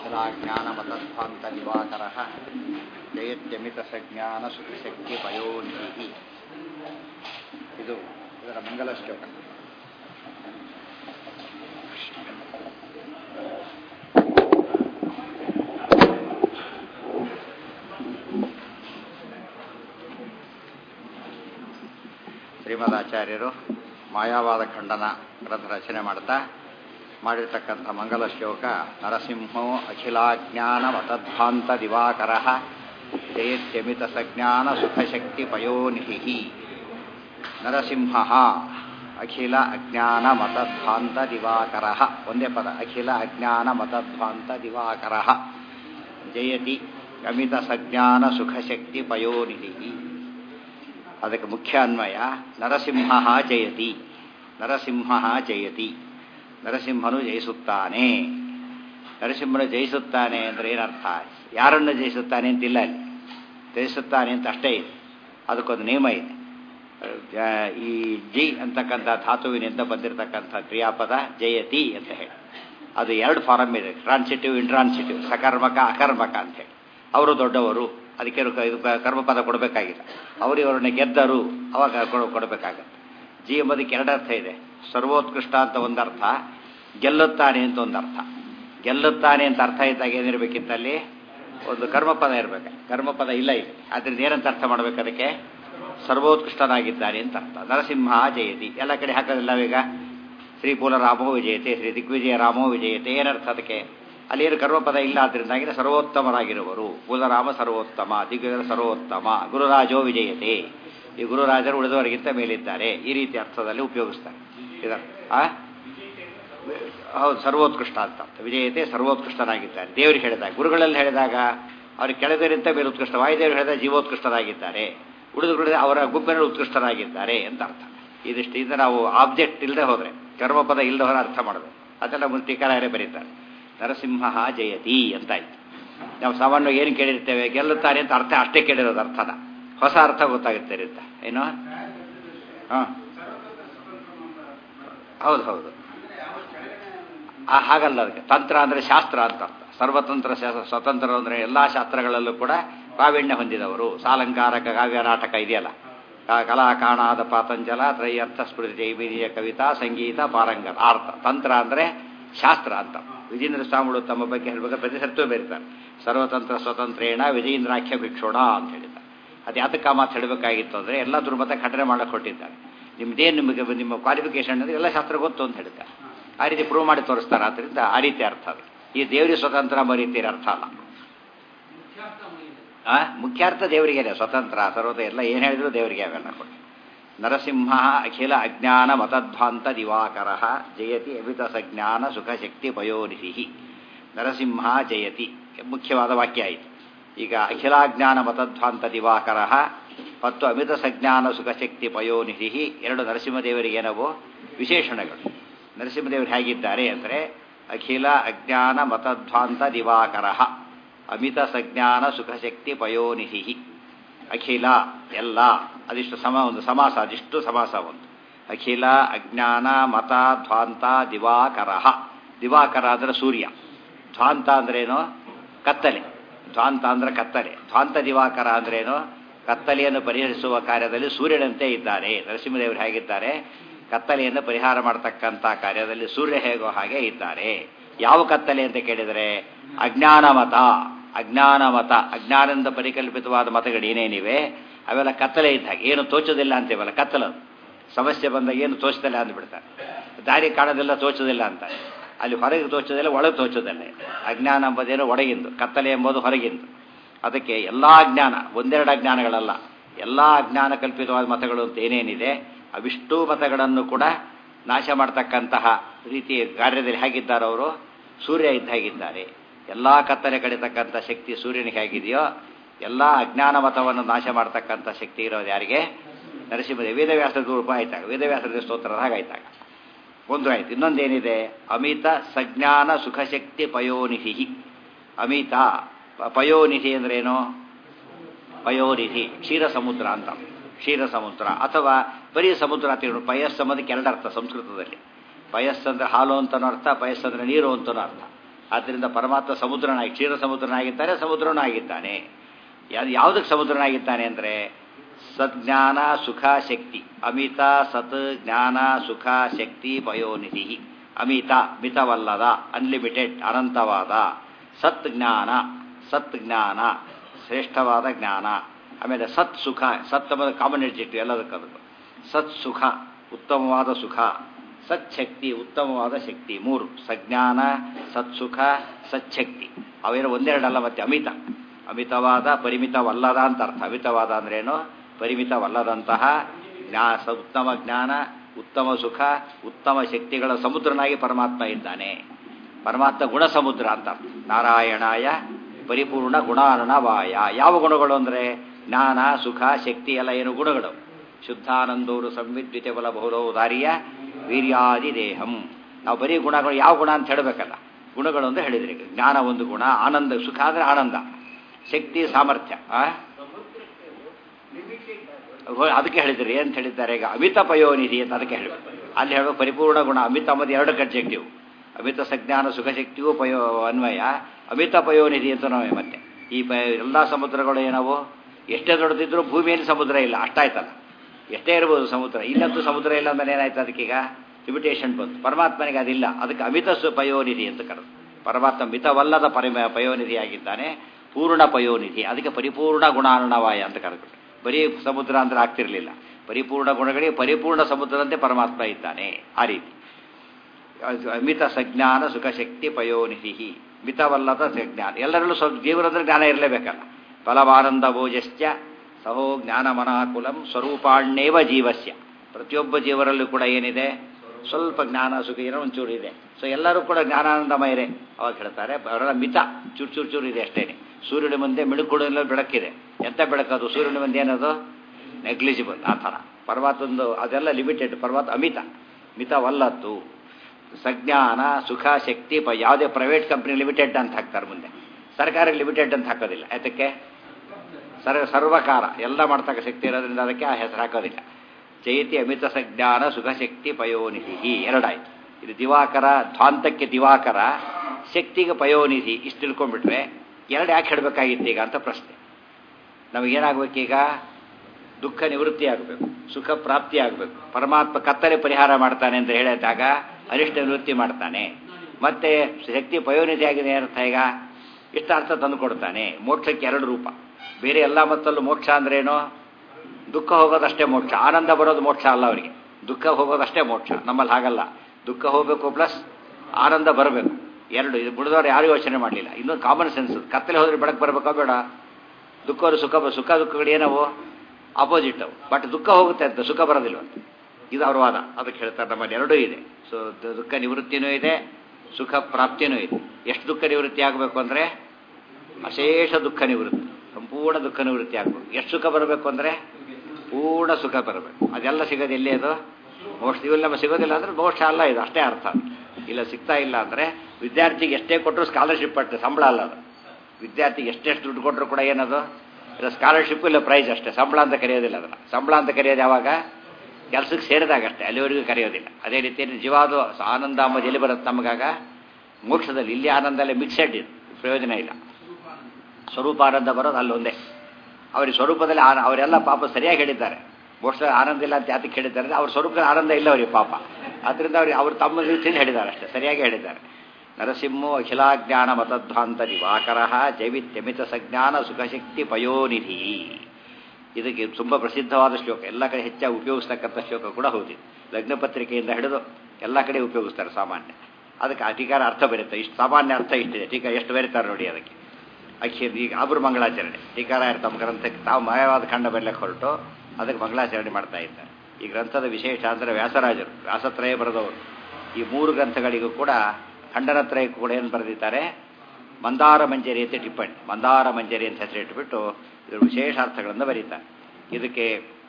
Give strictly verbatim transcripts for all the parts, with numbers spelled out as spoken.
ಅಖಿಲಾಜ್ಞಾನಮತಧ್ವಾन्तನಿವಾಕರಃ ಜಯತ್ಯಮಿತಸಜ್ಞಾನಸುಖಶಕ್ತಿಪಯೋನಿಧಿಃ. ಇದು ಇದರ ಮಂಗಲ ಶ್ಲೋಕ. ಶ್ರೀಮದಾಚಾರ್ಯರು ಮಾಯಾವಾದ ಖಂಡನ ಗ್ರಂಥ ರಚನೆ ಮಾಡ್ತಾ ಮಾಡಿರ್ತಕ್ಕಂಥ ಮಂಗಲ ಶ್ಲೋಕ ನರಸಿಂಹೋ ಅಖಿಲಾಜ್ಞಾನ ಮತಧ್ವಾಂತ ದಿವಾಕರ ಜಯತ್ಯಮಿತ ಸಜ್ಞಾನ ಸುಖಶಕ್ತಿ ಪಯೋನಿಧಿ. ನರಸಿಂಹ ಅಖಿಲ ಅಜ್ಞಾನ ಮತಧ್ವಾಂತ ದಿವಾಕರ, ಒಂದೇ ಪದ, ಅಖಿಲ ಅಜ್ಞಾನ ಮತಧ್ವಾಂತ ದಿವಾಕರ ಜಯತಿ ಅಮಿತ ಸಜ್ಞಾನ ಸುಖಶಕ್ತಿ ಪಯೋನಿಧಿ. ಅದಕ್ಕೆ ಮುಖ್ಯ ಅನ್ವಯ ನರಸಿಂಹ ಜಯತಿ. ನರಸಿಂಹ ಜಯತಿ, ನರಸಿಂಹನು ಜಯಿಸುತ್ತಾನೆ. ನರಸಿಂಹನು ಜಯಿಸುತ್ತಾನೆ ಅಂದರೆ ಏನರ್ಥ? ಯಾರನ್ನು ಜಯಿಸುತ್ತಾನೆ ಅಂತಿಲ್ಲ, ಅಲ್ಲಿ ಜಯಿಸುತ್ತಾನೆ ಅಂತ ಅಷ್ಟೇ ಇದೆ. ಅದಕ್ಕೊಂದು ನಿಯಮ ಇದೆ. ಈ ಜಿ ಅಂತಕ್ಕಂಥ ಧಾತುವಿನಿಂದ ಬಂದಿರತಕ್ಕಂಥ ಕ್ರಿಯಾಪದ ಜಯತಿ ಅಂತ ಹೇಳಿ ಅದು ಎರಡು ಫಾರಮ್ ಇದೆ, ಟ್ರಾನ್ಸಿಟಿವ್ ಇಂಟ್ರಾನ್ಸಿಟಿವ್, ಸಕರ್ಮಕ ಅಕರ್ಮಕ ಅಂತ ಹೇಳಿ. ಅವರು ದೊಡ್ಡವರು, ಅದಕ್ಕೆ ಇದು ಕರ್ಮಪದ ಕೊಡಬೇಕಾಗಿಲ್ಲ. ಅವರು ಇವರನ್ನ ಗೆದ್ದರು, ಅವಾಗ ಕೊಡಬೇಕಾಗತ್ತೆ. ಜಿ ಎಂಬುದಕ್ಕೆ ಎರಡು ಅರ್ಥ ಇದೆ. ಸರ್ವೋತ್ಕೃಷ್ಟ ಅಂತ ಒಂದರ್ಥ, ಗೆಲ್ಲುತ್ತಾನೆ ಅಂತ ಒಂದರ್ಥ. ಗೆಲ್ಲುತ್ತಾನೆ ಅಂತ ಅರ್ಥ ಇದ್ದಾಗ ಏನಿರಬೇಕಿತ್ತಲ್ಲಿ? ಒಂದು ಕರ್ಮಪದ ಇರಬೇಕು. ಕರ್ಮಪದ ಇಲ್ಲ ಇಲ್ಲಿ, ಆದ್ದರಿಂದ ಏನಂತ ಅರ್ಥ ಮಾಡಬೇಕು? ಅದಕ್ಕೆ ಸರ್ವೋತ್ಕೃಷ್ಟನಾಗಿದ್ದಾನೆ ಅಂತ ಅರ್ಥ. ನರಸಿಂಹ ಜಯತಿ ಎಲ್ಲ ಕಡೆ ಹಾಕೋದಿಲ್ಲ ಈಗ. ಶ್ರೀಪೂಲ ರಾಮೋ ವಿಜಯತೆ, ಶ್ರೀ ದಿಗ್ವಿಜಯ ರಾಮೋ ವಿಜಯತೆ, ಏನರ್ಥ ಅದಕ್ಕೆ? ಅಲ್ಲಿ ಏನು ಕರ್ಮಪದ ಇಲ್ಲ, ಆದ್ದರಿಂದಾಗಿ ಸರ್ವೋತ್ತಮರಾಗಿರುವರು. ಮೂಲರಾಮ ಸರ್ವೋತ್ತಮ, ದಿಗ್ವಿಜಯ ಸರ್ವೋತ್ತಮ, ಗುರುರಾಜೋ ವಿಜಯತೆ, ಈ ಗುರುರಾಜರು ಉಳಿದವರಿಗಿಂತ ಮೇಲಿದ್ದಾರೆ, ಈ ರೀತಿ ಅರ್ಥದಲ್ಲಿ ಉಪಯೋಗಿಸ್ತಾರೆ. ಇದ ಹೌದು, ಸರ್ವೋತ್ಕೃಷ್ಟ ಅಂತ ಅರ್ಥ. ವಿಜಯತೆ ಸರ್ವೋತ್ಕೃಷ್ಟನಾಗಿದ್ದಾರೆ. ದೇವರಿಗೆ ಹೇಳಿದಾಗ, ಗುರುಗಳಲ್ಲಿ ಹೇಳಿದಾಗ ಅವ್ರಿಗೆ ಕೆಳದವರಿಂದ ಮೇಲೆ ಉತ್ಕೃಷ್ಟ, ವಾಯುದೇವರು ಹೇಳಿದಾಗ ಜೀವೋತ್ಕೃಷ್ಟರಾಗಿದ್ದಾರೆ, ಉಳಿದುಗಳು ಅವರ ಗುಂಪಿನಲ್ಲಿ ಉತ್ಕೃಷ್ಟರಾಗಿದ್ದಾರೆ ಅಂತ ಅರ್ಥ. ಇದಿಷ್ಟಿಂದ ನಾವು ಆಬ್ಜೆಕ್ಟ್ ಇಲ್ಲದೆ ಹೋದರೆ, ಕರ್ಮಪದ ಇಲ್ಲದೆ ಹೋದರೆ ಅರ್ಥ ಮಾಡಬೇಕು. ಅದೆಲ್ಲ ಮುಂತಿಕಾರೇ ಬರೀತಾರೆ. ನರಸಿಂಹ ಜಯತಿ ಅಂತಾಯ್ತು. ನಾವು ಸಾಮಾನ್ಯವಾಗಿ ಏನು ಕೇಳಿರ್ತೇವೆ? ಗೆಲ್ಲುತ್ತಾರೆ ಅಂತ ಅರ್ಥ ಅಷ್ಟೇ ಕೇಳಿರೋದು, ಅರ್ಥನ ಹೊಸ ಅರ್ಥ ಗೊತ್ತಾಗುತ್ತೆ ಇರುತ್ತೆ ಏನೋ. ಹಾಂ ಹೌದು ಹೌದು, ಹಾಗಲ್ಲ. ಅದಕ್ಕೆ ತಂತ್ರ ಅಂದರೆ ಶಾಸ್ತ್ರ ಅಂತ ಅರ್ಥ. ಸರ್ವತಂತ್ರ ಸ್ವತಂತ್ರ ಅಂದರೆ ಎಲ್ಲ ಶಾಸ್ತ್ರಗಳಲ್ಲೂ ಕೂಡ ಪ್ರಾವೀಣ್ಯ ಹೊಂದಿದವರು. ಸಾಲಂಕಾರಕ ಕಾವ್ಯ ನಾಟಕ ಇದೆಯಲ್ಲ, ಕಲಾ ಕಾಣಾದ ಪಾತಂಜಲ ತ್ರಯರ್ಥ ಸ್ಮೃತಿ ಜೈಮಿನಿಯ ಕವಿತಾ ಸಂಗೀತ ಪಾರಂಗತ ಅರ್ಥ. ತಂತ್ರ ಅಂದರೆ ಶಾಸ್ತ್ರ ಅಂತ. ವಿಜೇಂದ್ರ ಸ್ವಾಮಿಗಳು ತಮ್ಮ ಬಗ್ಗೆ ಹೇಳ್ಬೇಕಾದ್ರೆ ಪ್ರತಿ ಸತ್ವ ಬೇರಿದ್ದಾರೆ. ಸರ್ವತಂತ್ರ ಸ್ವತಂತ್ರೇಣ ವಿಜೇಂದ್ರಾಖ್ಯ ಭಿಕ್ಷೋಣ ಅಂತ ಹೇಳಿದ್ದಾರೆ. ಅದು ಯಾತಕ್ಕೆ ಮಾತು ಹೇಳಬೇಕಾಗಿತ್ತು ಅಂದರೆ, ಎಲ್ಲ ದುರ್ಮತ ಖಂಡನೆ ಮಾಡಕ್ಕೆ ಕೊಟ್ಟಿದ್ದಾರೆ. ನಿಮ್ಮದೇನು ನಿಮಗೆ ನಿಮ್ಮ ಕ್ವಾಲಿಫಿಕೇಶನ್ ಅಂದರೆ ಎಲ್ಲ ಶಾಸ್ತ್ರ ಗೊತ್ತು ಅಂತ ಹೇಳಿದ್ದಾರೆ. ಆ ರೀತಿ ಪ್ರೂವ್ ಮಾಡಿ ತೋರಿಸ್ತಾರೆ. ಆದ್ದರಿಂದ ಆ ರೀತಿ ಅರ್ಥ ಅದು. ಈ ದೇವರಿಗೆ ಸ್ವತಂತ್ರ ಮರೀತೀರಿ ಅರ್ಥ ಅಲ್ಲ. ಆ ಮುಖ್ಯಾರ್ಥ ದೇವರಿಗೆ ಸ್ವತಂತ್ರ ಸರ್ವತ ಎಲ್ಲ ಏನು ಹೇಳಿದ್ರು ದೇವರಿಗೆ ಅವೆಲ್ಲ ಕೊಡಿ. ನರಸಿಂಹ ಅಖಿಲ ಅಜ್ಞಾನ ಮತಧ್ವಾಂತ ದಿವಾಕರ ಜಯತಿ ಅಮಿತ ಸಜ್ಞಾನ ಸುಖಶಕ್ತಿ ಪಯೋನಿಧಿ. ನರಸಿಂಹ ಜಯತಿ ಮುಖ್ಯವಾದ ವಾಕ್ಯ ಆಯಿತು. ಈಗ ಅಖಿಲಾಜ್ಞಾನ ಮತಧ್ವಾಂತ ದಿವಾಕರ ಮತ್ತು ಅಮಿತ ಸಜ್ಞಾನ ಸುಖಶಕ್ತಿ ಪಯೋನಿಧಿ ಎರಡು ನರಸಿಂಹದೇವರಿಗೇನವು ವಿಶೇಷಣಗಳು. ನರಸಿಂಹದೇವರು ಹೇಗಿದ್ದಾರೆ ಅಂದರೆ, ಅಖಿಲ ಅಜ್ಞಾನ ಮತಧ್ವಾಂತ ದಿವಾಕರ ಅಮಿತ ಸಜ್ಞಾನ ಸುಖಶಕ್ತಿ ಪಯೋನಿಧಿ. ಅಖಿಲ ಎಲ್ಲ, ಅದಿಷ್ಟು ಸಮ, ಒಂದು ಸಮಾಸ, ಅದಿಷ್ಟು ಸಮಾಸ ಒಂದು. ಅಖಿಲ ಅಜ್ಞಾನ ಮತ ಧ್ವಾಂತ ದಿವಾಕರ. ದಿವಾಕರ ಅಂದರೆ ಸೂರ್ಯ, ಧ್ವಾಂತ ಅಂದ್ರೇನು? ಕತ್ತಲೆ. ಧ್ವಾಂತ ಅಂದ್ರೆ ಕತ್ತಲೆ. ಧ್ವಾಂತ ದಿವಾಕರ ಅಂದ್ರೇನು? ಕತ್ತಲೆಯನ್ನು ಪರಿಹರಿಸುವ ಕಾರ್ಯದಲ್ಲಿ ಸೂರ್ಯನಂತೆ ಇದ್ದಾರೆ. ನರಸಿಂಹದೇವರು ಹೇಗಿದ್ದಾರೆ? ಕತ್ತಲೆಯನ್ನು ಪರಿಹಾರ ಮಾಡತಕ್ಕಂಥ ಕಾರ್ಯದಲ್ಲಿ ಸೂರ್ಯ ಹೇಗೋ ಹಾಗೆ ಇದ್ದಾರೆ. ಯಾವ ಕತ್ತಲೆ ಅಂತ ಕೇಳಿದರೆ, ಅಜ್ಞಾನ ಮತ. ಅಜ್ಞಾನ ಮತ, ಅಜ್ಞಾನದಿಂದ ಪರಿಕಲ್ಪಿತವಾದ ಮತಗಳು ಏನೇನಿವೆ ಅವೆಲ್ಲ ಕತ್ತಲೆ ಇದ್ದಾಗ, ಏನು ತೋಚೋದಿಲ್ಲ ಅಂತೇವಲ್ಲ, ಕತ್ತಲದು. ಸಮಸ್ಯೆ ಬಂದಾಗ ಏನು ತೋಚದಿಲ್ಲ ಅಂದ್ಬಿಡ್ತಾರೆ. ದಾರಿ ಕಾಣೋದಿಲ್ಲ, ತೋಚೋದಿಲ್ಲ ಅಂತಾರೆ. ಅಲ್ಲಿ ಹೊರಗೆ ತೋಚೋದಿಲ್ಲ, ಒಳಗೆ ತೋಚೋದಿಲ್ಲ. ಅಜ್ಞಾನ ಎಂಬುದೇನು ಒಳಗಿಂದು, ಕತ್ತಲೆ ಎಂಬುದು ಹೊರಗಿಂದು. ಅದಕ್ಕೆ ಎಲ್ಲ ಅಜ್ಞಾನ, ಒಂದೆರಡು ಅಜ್ಞಾನಗಳಲ್ಲ, ಎಲ್ಲ ಅಜ್ಞಾನ ಕಲ್ಪಿತವಾದ ಮತಗಳು ಅಂತ ಏನೇನಿದೆ ಅವಿಷ್ಟು ಮತಗಳನ್ನು ಕೂಡ ನಾಶ ಮಾಡ್ತಕ್ಕಂತಹ ರೀತಿ ಕಾರ್ಯದಲ್ಲಿ ಹೇಗಿದ್ದಾರೆ ಅವರು? ಸೂರ್ಯ ಇದ್ದ ಹಾಗಿದ್ದಾರೆ. ಎಲ್ಲ ಕತ್ತಲೆ ಕಡಿತಕ್ಕಂಥ ಶಕ್ತಿ ಸೂರ್ಯನಿಗೆ ಹೇಗಿದೆಯೋ, ಎಲ್ಲ ಅಜ್ಞಾನ ಮತವನ್ನು ನಾಶ ಮಾಡ್ತಕ್ಕಂಥ ಶಕ್ತಿ ಇರೋದು ಯಾರಿಗೆ? ನರಸಿಂಹದೇವ. ವೇದವ್ಯಾಸದ ರೂಪ ಆಯ್ತಾಗ, ವೇದವ್ಯಾಸದ ಸ್ತೋತ್ರದ ಹಾಗಾಯ್ತಾಗ ಒಂದು ಆಯ್ತು. ಇನ್ನೊಂದೇನಿದೆ? ಅಮಿತ ಸಜ್ಞಾನ ಸುಖಶಕ್ತಿ ಪಯೋನಿಧಿ. ಅಮಿತ ಪಯೋನಿಧಿ ಅಂದ್ರೇನು? ಪಯೋನಿಧಿ ಕ್ಷೀರ ಸಮುದ್ರ ಅಂತ. ಕ್ಷೀರ ಸಮುದ್ರ ಅಥವಾ ಬರೀ ಸಮುದ್ರ ಅಂತ ಹೇಳಿ. ಪಯಸ್ ಅನ್ನೋದಕ್ಕೆ ಎರಡು ಅರ್ಥ ಸಂಸ್ಕೃತದಲ್ಲಿ. ಪಯಸ್ ಅಂದರೆ ಹಾಲು ಅಂತನೂ ಅರ್ಥ, ಪಯಸ್ ಅಂದರೆ ನೀರು ಅಂತನೂ ಅರ್ಥ. ಆದ್ದರಿಂದ ಪರಮಾತ್ಮ ಸಮುದ್ರನಾಗಿ ಕ್ಷೀರ ಸಮುದ್ರನಾಗಿದ್ದಾನೆ, ಸಮುದ್ರನೂ ಆಗಿದ್ದಾನೆ. ಯಾವುದಕ್ಕೆ ಸಮುದ್ರನಾಗಿದ್ದಾನೆ ಅಂದರೆ ಸಜ್ಞಾನ ಸುಖ ಶಕ್ತಿ. ಅಮಿತ ಸತ್ ಜ್ಞಾನ ಸುಖ ಶಕ್ತಿ ಪಯೋನಿಧಿ. ಅಮಿತ ಮಿತವಲ್ಲದ, ಅನ್ಲಿಮಿಟೆಡ್ ಅನಂತವಾದ. ಸತ್ ಜ್ಞಾನ ಸತ್ ಜ್ಞಾನ ಶ್ರೇಷ್ಠವಾದ ಜ್ಞಾನ. ಆಮೇಲೆ ಸತ್ ಸುಖ, ಸತ್ ಎಂಬುದು ಕಾಮನ್ ಎಡ್ಜೆಕ್ಟಿವ್ ಎಲ್ಲದಕ್ಕದಕ್ಕೆ. ಸತ್ ಸುಖ ಉತ್ತಮವಾದ ಸುಖ. ಸಚ್ಛಕ್ತಿ ಉತ್ತಮವಾದ ಶಕ್ತಿ. ಮೂರು ಸಜ್ಞಾನ ಸತ್ಸುಖ ಸಚ್ಛಕ್ತಿ. ಅವೇನೋ ಒಂದೆರಡಲ್ಲ, ಮತ್ತೆ ಅಮಿತ ಅಮಿತವಾದ ಪರಿಮಿತವಲ್ಲದ ಅಂತ ಅರ್ಥ. ಅಮಿತವಾದ ಅಂದ್ರೇನು? ಪರಿಮಿತವಲ್ಲದಂತಹ ಜ್ಞಾ ಉತ್ತಮ ಜ್ಞಾನ, ಉತ್ತಮ ಸುಖ, ಉತ್ತಮ ಶಕ್ತಿಗಳ ಸಮುದ್ರನಾಗಿ ಪರಮಾತ್ಮ ಇದ್ದಾನೆ. ಪರಮಾತ್ಮ ಗುಣ ಸಮುದ್ರ ಅಂತ ಅರ್ಥ. ನಾರಾಯಣಾಯ ಪರಿಪೂರ್ಣ ಗುಣಾನನವಾಯ. ಯಾವ ಗುಣಗಳು ಅಂದರೆ ಜ್ಞಾನ ಸುಖ ಶಕ್ತಿ ಎಲ್ಲ ಏನು ಗುಣಗಳು. ಶುದ್ಧಾನಂದೋರು ಸಂವಿದ್ವಿತೆ ಬಲ ಬಹುಲೋದಾರಿಯ ವೀರ್ಯಾದಿ ದೇಹಂ. ನಾವು ಬರೀ ಗುಣಗಳು ಯಾವ ಗುಣ ಅಂತ ಹೇಳಬೇಕಲ್ಲ, ಗುಣಗಳು ಅಂತ ಹೇಳಿದ್ರಿ. ಜ್ಞಾನ ಒಂದು ಗುಣ, ಆನಂದ ಸುಖ ಅಂದರೆ ಆನಂದ, ಶಕ್ತಿ ಸಾಮರ್ಥ್ಯ. ಅದಕ್ಕೆ ಹೇಳಿದ್ರಿ ಅಂತ ಹೇಳಿದ್ದಾರೆ. ಈಗ ಅಮಿತ ಪಯೋನಿಧಿ ಅಂತ ಅದಕ್ಕೆ ಹೇಳಬೇಕು. ಅಲ್ಲಿ ಹೇಳೋ ಪರಿಪೂರ್ಣ ಗುಣ. ಅಮಿತ ಅಂಬುದು ಎರಡು ಅಬ್ಜೆಕ್ಟಿವ್. ಅಮಿತ ಸಜ್ಞಾನ ಸುಖ ಶಕ್ತಿಗೂ ಪಯೋ ಅನ್ವಯ, ಅಮಿತ ಪಯೋನಿಧಿ ಅಂತ ನಾವೇ. ಮತ್ತೆ ಈ ಪ ಎಲ್ಲ ಸಮುದ್ರಗಳು ಏನವು ಎಷ್ಟೇ ದೊಡ್ಡದಿದ್ರು ಭೂಮಿಯಲ್ಲಿ ಸಮುದ್ರ ಇಲ್ಲ ಅಷ್ಟಾಯ್ತಲ್ಲ. ಎಷ್ಟೇ ಇರ್ಬೋದು ಸಮುದ್ರ, ಇಲ್ಲಂತೂ ಸಮುದ್ರ ಇಲ್ಲ ಅಂದ್ರೆ ಏನಾಯ್ತು? ಅದಕ್ಕೀಗ ಲಿಮಿಟೇಷನ್ ಬಂತು. ಪರಮಾತ್ಮನಿಗೆ ಅದಿಲ್ಲ, ಅದಕ್ಕೆ ಅಮಿತ ಸು ಪಯೋನಿಧಿ ಅಂತ ಕರೆದು. ಪರಮಾತ್ಮ ಮಿತವಲ್ಲದ ಪರಿಮ ಪಯೋನಿಧಿಯಾಗಿದ್ದಾನೆ, ಪೂರ್ಣ ಪಯೋನಿಧಿ. ಅದಕ್ಕೆ ಪರಿಪೂರ್ಣ ಗುಣಾನುಣವಾಯ ಅಂತ ಕರೆದ್ಬಿಟ್ಟು. ಬರೀ ಸಮುದ್ರ ಅಂದ್ರೆ ಆಗ್ತಿರ್ಲಿಲ್ಲ. ಪರಿಪೂರ್ಣ ಗುಣಗಳಿಗೆ ಪರಿಪೂರ್ಣ ಸಮುದ್ರದಂತೆ ಪರಮಾತ್ಮ ಇದ್ದಾನೆ. ಆ ರೀತಿ ಅಮಿತ ಸಜ್ಞಾನ ಸುಖ ಶಕ್ತಿ ಪಯೋನಿಧಿ. ಮಿತವಲ್ಲದ ಸಜ್ಞಾನ. ಎಲ್ಲರಲ್ಲೂ ಸ್ವಲ್ಪ ಜೀವನದಲ್ಲಿ ಜ್ಞಾನ ಇರಲೇಬೇಕಲ್ಲ. ಫಲವಾನಂದ ಭೋಜಶ್ಚ ಸಹೋ ಜ್ಞಾನ ಮನಾಕುಲಂ ಸ್ವರೂಪಾಣ್ಯೇವ ಜೀವಸ್ಯ. ಪ್ರತಿಯೊಬ್ಬ ಜೀವರಲ್ಲೂ ಕೂಡ ಏನಿದೆ? ಸ್ವಲ್ಪ ಜ್ಞಾನ ಸುಖ ಏನೋ ಒಂಚೂರು ಇದೆ. ಸೊ ಎಲ್ಲರೂ ಕೂಡ ಜ್ಞಾನಾನಂದಮಯರೇ. ಅವಾಗ ಹೇಳ್ತಾರೆ ಅವರೆಲ್ಲ ಮಿತ, ಚೂರು ಚೂರು ಚೂರು ಇದೆ ಅಷ್ಟೇನೆ. ಸೂರ್ಯನ ಮುಂದೆ ಮಿಣುಕುಡಲ್ಲ ಬೆಳಕಿದೆ. ಎಂತ ಬೆಳಕದು? ಸೂರ್ಯನ ಮುಂದೆ ಏನದು? ನೆಗ್ಲಿಜಿಬಲ್. ಆ ಥರ ಪರ್ವತೊಂದು ಅದೆಲ್ಲ ಲಿಮಿಟೆಡ್. ಪರ್ವತ ಅಮಿತ, ಮಿತವಲ್ಲದ್ದು. ಸಜ್ಞಾನ ಸುಖ ಶಕ್ತಿ ಪ ಯಾವುದೇ ಪ್ರೈವೇಟ್ ಕಂಪ್ನಿ ಲಿಮಿಟೆಡ್ ಅಂತ ಹಾಕ್ತಾರೆ ಮುಂದೆ. ಸರ್ಕಾರ ಲಿಮಿಟೆಡ್ ಅಂತ ಹಾಕೋದಿಲ್ಲ. ಯಾತಕ್ಕೆ? ಸರ್ ಸರ್ವಕಾರ ಎಲ್ಲ ಮಾಡ್ತಕ್ಕ ಶಕ್ತಿ ಇರೋದ್ರಿಂದ ಅದಕ್ಕೆ ಆ ಹೆಸರು ಹಾಕೋದಿಲ್ಲ. ಜಯತಿ ಅಮಿತ ಸಜ್ಞಾನ ಸುಖ ಶಕ್ತಿ ಪಯೋನಿಧಿ. ಎರಡಾಯ್ತು. ಇದು ದಿವಾಕರ, ಧ್ವಾಂತಕ್ಕೆ ದಿವಾಕರ, ಶಕ್ತಿಗೆ ಪಯೋನಿಧಿ. ಇಷ್ಟು ತಿಳ್ಕೊಂಡ್ಬಿಟ್ರೆ ಎರಡು ಯಾಕೆ ಹೇಳಬೇಕಾಗಿತ್ತು ಈಗ ಅಂತ ಪ್ರಶ್ನೆ. ನಮಗೇನಾಗಬೇಕೀಗ? ದುಃಖ ನಿವೃತ್ತಿ ಆಗಬೇಕು, ಸುಖ ಪ್ರಾಪ್ತಿ ಆಗಬೇಕು. ಪರಮಾತ್ಮ ಕತ್ತಲೆ ಪರಿಹಾರ ಮಾಡ್ತಾನೆ ಅಂತ ಹೇಳಿದಾಗ ಅರಿಷ್ಟ ನಿವೃತ್ತಿ ಮಾಡ್ತಾನೆ. ಮತ್ತೆ ಶಕ್ತಿ ಪಯೋನಿಧಿ ಆಗಿದೆ ಅರ್ಥ. ಈಗ ಇಷ್ಟ ಅರ್ಥ ತಂದು ಕೊಡ್ತಾನೆ. ಮೋಕ್ಷಕ್ಕೆ ಎರಡು ರೂಪ. ಬೇರೆ ಎಲ್ಲ ಮತ್ತಲ್ಲೂ ಮೋಕ್ಷ ಅಂದ್ರೇನು? ದುಃಖ ಹೋಗೋದಷ್ಟೇ ಮೋಕ್ಷ, ಆನಂದ ಬರೋದು ಮೋಕ್ಷ ಅಲ್ಲ ಅವರಿಗೆ. ದುಃಖ ಹೋಗೋದಷ್ಟೇ ಮೋಕ್ಷ. ನಮ್ಮಲ್ಲಿ ಹಾಗಲ್ಲ. ದುಃಖ ಹೋಗಬೇಕು ಪ್ಲಸ್ ಆನಂದ ಬರಬೇಕು, ಎರಡು. ಇದು ಬಿಡಿದವ್ರು ಯಾರು ಯೋಚನೆ ಮಾಡಲಿಲ್ಲ. ಇನ್ನೊಂದು ಕಾಮನ್ ಸೆನ್ಸ್. ಕತ್ತಲೆ ಹೋದ್ರೆ ಬೆಳಕು ಬರಬೇಕೋ ಬೇಡ? ದುಃಖವರು ಸುಖ ಸುಖ ದುಃಖಗಳು ಏನವು? ಅಪೋಸಿಟ್ ಅವು. ಬಟ್ ದುಃಖ ಹೋಗುತ್ತೆ ಅಂತ, ಸುಖ ಬರೋದಿಲ್ಲ ಅಂತ. ಇದು ಅವ್ರ ವಾದ. ಅದಕ್ಕೆ ಹೇಳ್ತಾರೆ ನಮ್ಮಲ್ಲಿ ಎರಡೂ ಇದೆ. ಸೊ ದುಃಖ ನಿವೃತ್ತಿನೂ ಇದೆ, ಸುಖ ಪ್ರಾಪ್ತಿಯೂ ಇದೆ. ಎಷ್ಟು ದುಃಖ ನಿವೃತ್ತಿ ಆಗಬೇಕು ಅಂದರೆ ಅಶೇಷ ದುಃಖ ನಿವೃತ್ತಿ, ಸಂಪೂರ್ಣ ದುಃಖ ನಿವೃತ್ತಿ ಆಗಬೇಕು. ಎಷ್ಟು ಸುಖ ಬರಬೇಕು ಅಂದರೆ ಪೂರ್ಣ ಸುಖ ಬರಬೇಕು. ಅದೆಲ್ಲ ಸಿಗೋದು ಎಲ್ಲಿ? ಅದು ಮೋಕ್ಷ. ಇವೆಲ್ಲ ನಮ್ಮ ಸಿಗೋದಿಲ್ಲ ಅಂದರೆ ಮೋಕ್ಷ ಅಲ್ಲ ಇದು, ಅಷ್ಟೇ ಅರ್ಥ. ಇಲ್ಲ ಸಿಗ್ತಾ ಇಲ್ಲ ಅಂದರೆ ವಿದ್ಯಾರ್ಥಿಗೆ ಎಷ್ಟೇ ಕೊಟ್ಟರು ಸ್ಕಾಲರ್ಶಿಪ್ ಪಟ್ಟು ಸಂಬಳ ಅಲ್ಲ ಅದು. ವಿದ್ಯಾರ್ಥಿಗೆ ಎಷ್ಟೆಷ್ಟು ದುಡ್ಡು ಕೊಟ್ಟರು ಕೂಡ ಏನದು? ಇಲ್ಲ ಸ್ಕಾಲರ್ಶಿಪ್, ಇಲ್ಲ ಪ್ರೈಸ್ ಅಷ್ಟೇ. ಸಂಬಳ ಅಂತ ಕರೆಯೋದಿಲ್ಲ ಅದನ್ನು. ಸಂಬಳ ಅಂತ ಕರೆಯೋದು ಯಾವಾಗ? ಕೆಲಸಕ್ಕೆ ಸೇರಿದಾಗ ಅಷ್ಟೇ, ಅಲ್ಲಿವರೆಗೂ ಕರೆಯೋದಿಲ್ಲ. ಅದೇ ರೀತಿಯಲ್ಲಿ ಜೀವಾದು ಆನಂದ ಅಂಬದು ಎಲ್ಲಿ ಬರುತ್ತೆ ನಮಗಾಗ? ಮೋಕ್ಷದಲ್ಲಿ. ಇಲ್ಲಿ ಆನಂದಲ್ಲೇ ಮಿಕ್ಸೆಡ್ ಇದು, ಪ್ರಯೋಜನ ಇಲ್ಲ. ಸ್ವರೂಪ ಆನಂದ ಬರೋದು ಅಲ್ಲೊಂದೇ. ಅವ್ರಿಗೆ ಸ್ವರೂಪದಲ್ಲಿ ಆನ ಅವರೆಲ್ಲ ಪಾಪ ಸರಿಯಾಗಿ ಹೇಳಿದ್ದಾರೆ. ಮೋಕ್ಷದಲ್ಲಿ ಆನಂದ ಇಲ್ಲ ಅಂತ ಯಾತಕ್ಕೆ ಹೇಳಿದ್ದಾರೆ? ಅವ್ರ ಸ್ವರೂಪದಲ್ಲಿ ಆನಂದ ಇಲ್ಲ ಅವರಿಗೆ ಪಾಪ. ಆದ್ದರಿಂದ ಅವ್ರಿಗೆ ಅವರು ತಮ್ಮ ರೀತಿಯಲ್ಲಿ ಹೇಳಿದ್ದಾರೆ ಅಷ್ಟೇ, ಸರಿಯಾಗಿ ಹೇಳಿದ್ದಾರೆ. ನರಸಿಂಹೋ ಅಖಿಲಾಜ್ಞಾನ ಮತಧ್ವಾಂತ ದಿವಾಕರ ಜೈವಿತ್ಯಮಿತ ಸಜ್ಞಾನ ಸುಖಶಕ್ತಿ ಪಯೋನಿಧಿ. ಇದಕ್ಕೆ ತುಂಬ ಪ್ರಸಿದ್ಧವಾದ ಶ್ಲೋಕ. ಎಲ್ಲ ಕಡೆ ಹೆಚ್ಚಾಗಿ ಉಪಯೋಗಿಸ್ತಕ್ಕಂಥ ಶ್ಲೋಕ ಕೂಡ ಹೌದಿದೆ. ಲಗ್ನ ಪತ್ರಿಕೆಯಿಂದ ಹಿಡಿದು ಎಲ್ಲ ಕಡೆ ಉಪಯೋಗಿಸ್ತಾರೆ ಸಾಮಾನ್ಯ. ಅದಕ್ಕೆ ಆ ಟೀಕಾರ ಅರ್ಥ ಬರುತ್ತೆ. ಇಷ್ಟು ಸಾಮಾನ್ಯ ಅರ್ಥ ಇಷ್ಟಿದೆ. ಟೀಕಾ ಎಷ್ಟು ಬರೀತಾರೆ ನೋಡಿ ಅದಕ್ಕೆ. ಅಕ್ಷಿ ಈಗ ಆಬ್ರು ಮಂಗಳಾಚರಣೆ ಟೀಕಾರಾಯರ ತಮ್ಮ ಗ್ರಂಥಕ್ಕೆ ತಾವು ಮಾಯವಾದ ಖಂಡ ಬರಲಿಕ್ಕೆ ಹೊರಟು ಅದಕ್ಕೆ ಮಂಗಳಾಚರಣೆ ಮಾಡ್ತಾ ಇದ್ದಾರೆ. ಈ ಗ್ರಂಥದ ವಿಶೇಷ ಅಂದರೆ ವ್ಯಾಸರಾಜರು, ವ್ಯಾಸತ್ರಯ ಬರೆದವರು. ಈ ಮೂರು ಗ್ರಂಥಗಳಿಗೂ ಕೂಡ ಖಂಡನತ್ರಯಕ್ಕೂ ಕೂಡ ಏನು ಬರೆದಿದ್ದಾರೆ? ಮಂದಾರ ಮಂಜರಿ ಅಂತ ಟಿಪ್ಪಣಿ, ಮಂದಾರ ಮಂಜರಿ ಅಂತ ಹೆಸರಿಟ್ಬಿಟ್ಟು ಇದ್ರ ವಿಶೇಷ ಅರ್ಥಗಳನ್ನು ಬರೀತಾರೆ. ಇದಕ್ಕೆ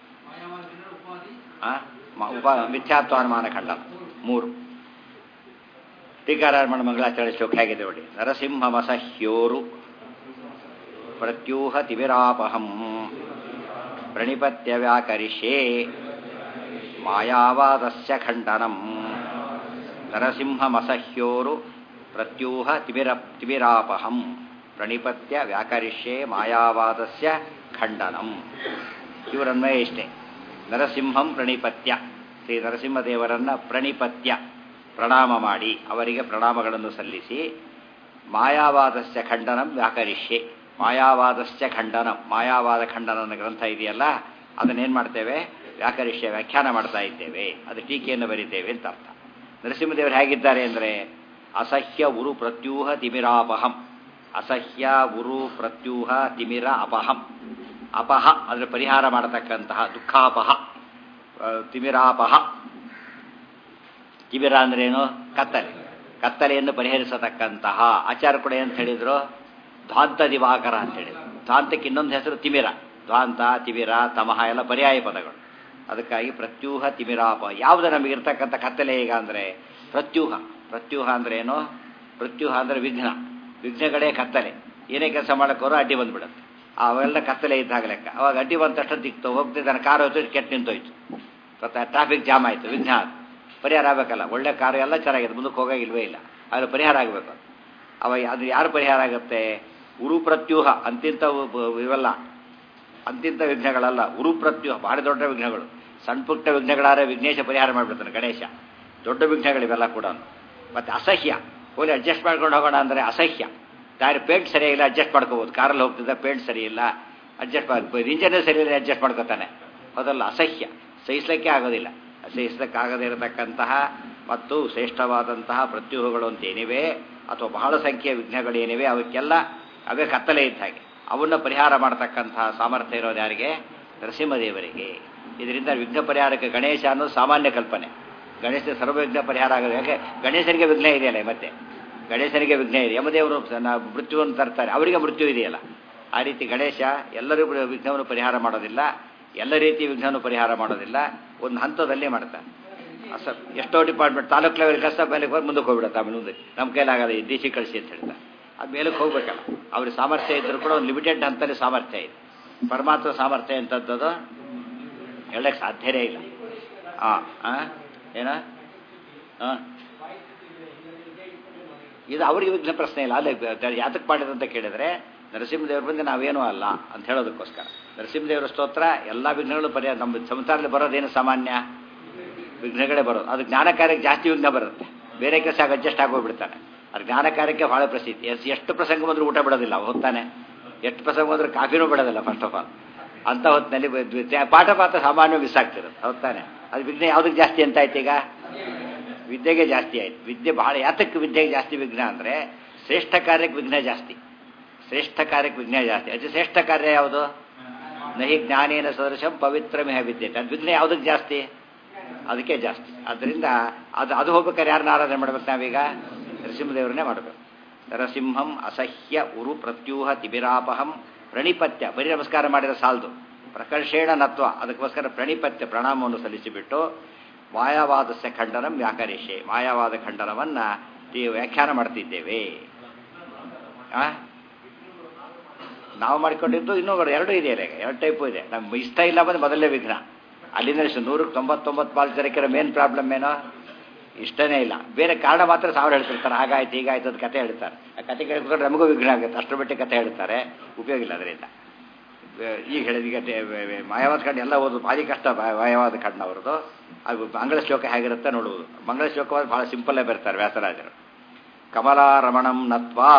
ಉಪ ಮಿಥ್ಯಾತ್ವಾನುಮಾನ ಖಂಡನ ಮೂರು. ಟೀಕಾರಾಯಣ ಮಂಗಳಾಚರಣೆ ಶ್ಲೋಕ ಹೇಗಿದೆ ನೋಡಿ. ನರಸಿಂಹಮಸಹ್ಯೋರು ಪ್ರತ್ಯೂಹ ತಿವಿರಾಪಹಂ ಪ್ರಣಿಪತ್ಯ ವ್ಯಾಕರಿಷ್ಯೇ ಮಾಯಾವಾದಸ್ಯ ಖಂಡನಂ. ನರಸಿಂಹಮಸಹ್ಯೋರು ಪ್ರತ್ಯೂಹ ತಿಮಿರ ತಿಮಿರಾಪಹಂ ಪ್ರಣಿಪತ್ಯ ವ್ಯಾಕರಿಷ್ಯೆ ಮಾಯಾವಾದಸ್ಯ ಖಂಡನಂ. ಇವರನ್ವಯ ಇಷ್ಟೇ. ನರಸಿಂಹಂ ಪ್ರಣೀಪತ್ಯ, ಶ್ರೀ ನರಸಿಂಹದೇವರನ್ನ ಪ್ರಣೀಪತ್ಯ ಪ್ರಣಾಮ ಮಾಡಿ ಅವರಿಗೆ ಪ್ರಣಾಮಗಳನ್ನು ಸಲ್ಲಿಸಿ ಮಾಯಾವಾದಸ್ಯ ಖಂಡನಂ ವ್ಯಾಕರಿಷ್ಯೆ, ಮಾಯಾವಾದಸ್ಯ ಖಂಡನಂ, ಮಾಯಾವಾದ ಖಂಡನ ಗ್ರಂಥ ಇದೆಯಲ್ಲ ಅದನ್ನೇನು ಮಾಡ್ತೇವೆ, ವ್ಯಾಕರಿಷ್ಯ ವ್ಯಾಖ್ಯಾನ ಮಾಡ್ತಾ ಇದ್ದೇವೆ, ಅದು ಟೀಕೆಯನ್ನು ಬರೀತೇವೆ ಅಂತ ಅರ್ಥ. ನರಸಿಂಹದೇವರು ಹೇಗಿದ್ದಾರೆ ಅಂದರೆ ಅಸಹ್ಯ ಉರು ಪ್ರತ್ಯೂಹ ತಿಮಿರಾಪಹಂ, ಅಸಹ್ಯ ಉರು ಪ್ರತ್ಯೂಹ ತಿಮಿರ ಅಪಹಂ, ಅಪಹ ಅದರ ಪರಿಹಾರ ಮಾಡತಕ್ಕಂತಹ ದುಃಖಾಪಹ, ತಿಮಿರಾಪಹ, ತಿಮಿರ ಅಂದ್ರೇನು ಕತ್ತಲೆ, ಕತ್ತಲೆಯನ್ನು ಪರಿಹರಿಸತಕ್ಕಂತಹ ಆಚಾರ ಕೂಡ ಅಂತ ಹೇಳಿದ್ರು ಧ್ವಾಂತ ದಿವಾಕರ ಅಂತ ಹೇಳಿದ್ರು. ಧ್ವಾಂತಕ್ಕೆ ಇನ್ನೊಂದು ಹೆಸರು ತಿಮಿರ, ಧ್ವಾಂತ ತಿಮಿರ ತಮಹ ಎಲ್ಲ ಪರ್ಯಾಯ ಪದಗಳು. ಅದಕ್ಕಾಗಿ ಪ್ರತ್ಯೂಹ ತಿಮಿರಾಪ. ಯಾವುದು ನಮಗಿರ್ತಕ್ಕಂಥ ಕತ್ತಲೆ ಈಗ ಅಂದರೆ ಪ್ರತ್ಯೂಹ. ಪ್ರತ್ಯೂಹ ಅಂದ್ರೆ ಏನು, ಪ್ರತ್ಯೂಹ ಅಂದರೆ ವಿಘ್ನ, ವಿಘ್ನಗಳೇ ಕತ್ತಲೆ. ಏನೇ ಕೆಲಸ ಮಾಡೋಕ್ಕೋರು ಅಡ್ಡಿ ಬಂದ್ಬಿಡುತ್ತೆ, ಅವೆಲ್ಲ ಕತ್ತಲೆ ಇದ್ದಾಗ ಲೆಕ್ಕ. ಅವಾಗ ಅಡ್ಡಿ ಬಂದ ತಕ್ಷಣ ದಿಕ್ತು ಹೋಗ್ತಿದ್ದಾನೆ, ಕಾರು ಹೋಯ್ತು ಕೆಟ್ಟು ನಿಂತೋಯ್ತು, ಗೊತ್ತಾ, ಟ್ರಾಫಿಕ್ ಜಾಮ್ ಆಯಿತು, ವಿಘ್ನ ಅದು ಪರಿಹಾರ ಆಗಬೇಕಲ್ಲ. ಒಳ್ಳೆ ಕಾರು ಎಲ್ಲ ಚೆನ್ನಾಗಿದೆ, ಮುಂದಕ್ಕೆ ಹೋಗೋಗಿಲ್ವೇ ಇಲ್ಲ, ಅದ್ರ ಪರಿಹಾರ ಆಗಬೇಕು. ಅವಾಗ ಅದು ಯಾರು ಪರಿಹಾರ ಆಗುತ್ತೆ, ಉರು ಪ್ರತ್ಯೂಹ ಅಂತಿಂತ ಇವೆಲ್ಲ ಅಂತಿಂತ ವಿಘ್ನಗಳಲ್ಲ, ಉರು ಪ್ರತ್ಯೂಹ ಭಾಳ ದೊಡ್ಡ ವಿಘ್ನಗಳು. ಸಣ್ಣ ಪುಟ್ಟ ವಿಘ್ನಗಳಾದ್ರೆ ವಿಘ್ನೇಶ ಪರಿಹಾರ ಮಾಡಿಬಿಡ್ತಾನೆ ಗಣೇಶ, ದೊಡ್ಡ ವಿಘ್ನಗಳಿವೆಲ್ಲ ಕೂಡ. ಮತ್ತು ಅಸಹ್ಯ, ಹೋಲಿ ಅಡ್ಜಸ್ಟ್ ಮಾಡ್ಕೊಂಡು ಹೋಗೋಣ ಅಂದರೆ ಅಸಹ್ಯ. ದಾರಿ ಪೇಂಟ್ ಸರಿಯಿಲ್ಲ ಅಡ್ಜಸ್ಟ್ ಮಾಡ್ಕೋಬೋದು, ಕಾರಲ್ಲಿ ಹೋಗ್ತಿದ್ದ ಪೇಂಟ್ ಸರಿ ಇಲ್ಲ ಅಡ್ಜಸ್ಟ್ ಮಾಡ್ಬೋದು, ಇಂಜನೇ ಸರಿ ಇಲ್ಲ ಅಡ್ಜಸ್ಟ್ ಮಾಡ್ಕೋತಾನೆ, ಅದಲ್ಲ ಅಸಹ್ಯ, ಸಹಿಸ್ಲಿಕ್ಕೆ ಆಗೋದಿಲ್ಲ. ಸಹಿಸಲಿಕ್ಕಾಗದೇ ಇರತಕ್ಕಂತಹ ಮತ್ತು ಶ್ರೇಷ್ಠವಾದಂತಹ ಪ್ರತ್ಯೂಹಗಳು ಅಂತ ಏನಿವೆ ಅಥವಾ ಬಹಳ ಸಂಖ್ಯೆಯ ವಿಘ್ನಗಳೇನಿವೆ ಅವಕ್ಕೆಲ್ಲ ಅವೇ ಕತ್ತಲೆ ಇದ್ದ ಹಾಗೆ, ಅವನ್ನ ಪರಿಹಾರ ಮಾಡತಕ್ಕಂತಹ ಸಾಮರ್ಥ್ಯ ಇರೋದು ಯಾರಿಗೆ, ನರಸಿಂಹದೇವರಿಗೆ. ಇದರಿಂದ ವಿಘ್ನ ಪರಿಹಾರಕ್ಕೆ ಗಣೇಶ ಅನ್ನೋದು ಸಾಮಾನ್ಯ ಕಲ್ಪನೆ. ಗಣೇಶ ಸರ್ವವಿಘ್ನ ಪರಿಹಾರ ಆಗೋದು. ಯಾಕೆ ಗಣೇಶನಿಗೆ ವಿಘ್ನ ಇದೆಯಲ್ಲ, ಮತ್ತೆ ಗಣೇಶನಿಗೆ ವಿಘ್ನ ಇದೆ, ಯಮದೇವರು ಮೃತ್ಯುವನ್ನು ತರ್ತಾರೆ, ಅವರಿಗೆ ಮೃತ್ಯು ಇದೆಯಲ್ಲ. ಆ ರೀತಿ ಗಣೇಶ ಎಲ್ಲರಿಗೂ ವಿಘ್ನವನ್ನು ಪರಿಹಾರ ಮಾಡೋದಿಲ್ಲ, ಎಲ್ಲ ರೀತಿ ವಿಘ್ನವನ್ನು ಪರಿಹಾರ ಮಾಡೋದಿಲ್ಲ, ಒಂದು ಹಂತದಲ್ಲೇ ಮಾಡ್ತಾರೆ. ಅಸ ಎಷ್ಟೋ ಡಿಪಾರ್ಟ್ಮೆಂಟ್ ತಾಲೂಕು ಲೆವೆಲ್ ಕಷ್ಟ ಮೇಲಕ್ಕೆ ಹೋಗಿ ಮುಂದಕ್ಕೆ ಹೋಗ್ಬಿಡುತ್ತೆ, ಆಮೇಲೆ ಮುಂದೆ ನಮ್ಮ ಕೈಲಾಗಲ್ಲ ಡಿ ಸಿ ಕಳಿಸಿ ಅಂತ ಹೇಳ್ತಾರೆ. ಅದು ಮೇಲಕ್ಕೆ ಹೋಗ್ಬೇಕಲ್ಲ, ಅವ್ರಿಗೆ ಸಾಮರ್ಥ್ಯ ಇದ್ದರೂ ಕೂಡ ಒಂದು ಲಿಮಿಟೆಡ್ ಹಂತಲ್ಲಿ ಸಾಮರ್ಥ್ಯ ಇದೆ. ಪರಮಾತ್ಮ ಸಾಮರ್ಥ್ಯ ಎಂಥದ್ದು ಹೇಳಕ್ಕೆ ಸಾಧ್ಯವೇ ಇಲ್ಲ. ಹಾಂ ಹಾಂ ಏನ ಹಾಂ ಇದು ಅವರಿಗೆ ವಿಘ್ನ ಪ್ರಶ್ನೆ ಇಲ್ಲ. ಅಲ್ಲೇ ಯಾತಕ್ಕೆ ಮಾಡಿದಂತ ಕೇಳಿದರೆ ನರಸಿಂಹದೇವ್ರ ಬಂದು ನಾವೇನೂ ಅಲ್ಲ ಅಂತ ಹೇಳೋದಕ್ಕೋಸ್ಕರ. ನರಸಿಂಹದೇವರ ಸ್ತೋತ್ರ ಎಲ್ಲ ವಿಘ್ನಗಳು ಪರಿಹಾರ. ನಮ್ಮ ಸಂಸಾರದಲ್ಲಿ ಬರೋದೇನು ಸಾಮಾನ್ಯ ವಿಘ್ನಗಳೇ ಬರೋದು. ಅದು ಜ್ಞಾನ ಕಾರ್ಯಕ್ಕೆ ಜಾಸ್ತಿ ವಿಘ್ನ ಬರುತ್ತೆ, ಬೇರೆ ಕೆಲಸ ಅಡ್ಜಸ್ಟ್ ಆಗೋಗ್ಬಿಡ್ತಾನೆ. ಅದು ಜ್ಞಾನ ಕಾರ್ಯಕ್ಕೆ ಭಾಳ ಪ್ರಸಿದ್ಧಿ. ಎಷ್ಟು ಎಷ್ಟು ಪ್ರಸಂಗ ಬಂದರೂ ಊಟ ಬಿಡೋದಿಲ್ಲ ಹೊತ್ತಾನೆ, ಎಷ್ಟು ಪ್ರಸಂಗ ಬಂದರೂ ಕಾಫಿನೂ ಬಿಡೋದಿಲ್ಲ ಫಸ್ಟ್ ಆಫ್ ಆಲ್. ಅಂಥ ಹೊತ್ತಿನಲ್ಲಿ ಪಾಠ ಪಾಠ ಸಾಮಾನ್ಯ ಮಿಸ್ ಆಗ್ತಿರೋದು ಹೊತ್ತಾನೆ. ಅದು ವಿಘ್ನ ಯಾವುದಕ್ಕೆ ಜಾಸ್ತಿ ಅಂತ ಆಯ್ತು ಈಗ, ವಿದ್ಯೆಗೆ ಜಾಸ್ತಿ ಆಯ್ತು. ವಿದ್ಯೆ ಬಹಳ ಯಾತಕ್ಕೆ ವಿದ್ಯೆಗೆ ಜಾಸ್ತಿ ವಿಘ್ನ ಅಂದರೆ ಶ್ರೇಷ್ಠ ಕಾರ್ಯಕ್ಕೆ ವಿಘ್ನ ಜಾಸ್ತಿ, ಶ್ರೇಷ್ಠ ಕಾರ್ಯಕ್ಕೆ ವಿಘ್ನ ಜಾಸ್ತಿ. ಅತಿ ಶ್ರೇಷ್ಠ ಕಾರ್ಯ ಯಾವುದು, ನಹಿ ಜ್ಞಾನೇನ ಸದೃಶಂ ಪವಿತ್ರಮೇಹ ವಿದ್ಯೆ. ಅದು ವಿಘ್ನ ಯಾವುದಕ್ಕೆ ಜಾಸ್ತಿ, ಅದಕ್ಕೆ ಜಾಸ್ತಿ. ಆದ್ದರಿಂದ ಅದು ಅದು ಹೋಗ್ಬೇಕಾದ್ರೆ ಯಾರನ್ನ ಆರಾಧನೆ ಮಾಡ್ಬೇಕು ನಾವೀಗ, ನರಸಿಂಹದೇವರನ್ನೇ ಮಾಡಬೇಕು. ನರಸಿಂಹಂ ಅಸಹ್ಯ ಉರು ಪ್ರತ್ಯೂಹ ತಿಮಿರಾಪಹಂ ಪ್ರಣಿಪತ್ಯ. ಬರೀ ನಮಸ್ಕಾರ ಮಾಡಿದ ಸಾಲದು, ಪ್ರಕರ್ಷೇಣ ನತ್ವ, ಅದಕ್ಕೋಸ್ಕರ ಪ್ರಣಿಪತ್ಯ ಪ್ರಣಾಮವನ್ನು ಸಲ್ಲಿಸಿಬಿಟ್ಟು ಮಾಯಾವಾದಸ್ಯ ಖಂಡನಂ ವ್ಯಾಕರಿಷ್ಯೆ, ಮಾಯಾವಾದ ಖಂಡನವನ್ನು ವ್ಯಾಖ್ಯಾನ ಮಾಡ್ತಿದ್ದೇವೆ. ನಾವು ಮಾಡಿಕೊಂಡಿದ್ದು ಇನ್ನೂ ಎರಡು ಇದೆಯಲ್ಲ, ಎರಡು ಟೈಪು ಇದೆ. ನಮ್ಗೆ ಇಷ್ಟ ಇಲ್ಲ ಬಂದು ಮೊದಲೇ ವಿಘ್ನ. ಅಲ್ಲಿಂದ ನೂರಕ್ಕೆ ತೊಂಬತ್ತೊಂಬತ್ತು ಪಾಲು ಜನಕ್ಕೆ ಮೇನ್ ಪ್ರಾಬ್ಲಮ್ ಏನೋ ಇಷ್ಟನೇ ಇಲ್ಲ, ಬೇರೆ ಕಾರಣ ಮಾತ್ರ ಸಾವಿರ ಹೇಳ್ತಿರ್ತಾರೆ. ಹಾಗಾಯ್ತು ಹೀಗಾಯ್ತು ಅದು ಕತೆ ಹೇಳ್ತಾರೆ. ಆ ಕತೆ ಕೇಳ್ಕೊಂಡು ನಮಗೂ ವಿಘ್ನ ಆಗುತ್ತೆ, ಅಷ್ಟರ ಮಟ್ಟಿಗೆ ಕತೆ ಹೇಳ್ತಾರೆ, ಉಪಯೋಗ ಇಲ್ಲ ಅದರಿಂದ. ಈಗ ಹೇಳಿದ ಈಗ ಮಾಯಾವಾದ ಖಂಡ ಎಲ್ಲ ಓದೋದು ಭಾರಿ ಕಷ್ಟ. ಮಾಯಾವಾದ ಖಂಡ ಅವ್ರದ್ದು ಅದು ಮಂಗಳ ಶ್ಲೋಕ ಹೇಗಿರುತ್ತೆ ನೋಡುವುದು. ಮಂಗಳ ಶ್ಲೋಕವಾಗಿ ಭಾಳ ಸಿಂಪಲ್ಲೇ ಬರ್ತಾರೆ ವ್ಯಾಸರಾಜರು. ಕಮಲಾರಮಣಂ ನತ್ವಾ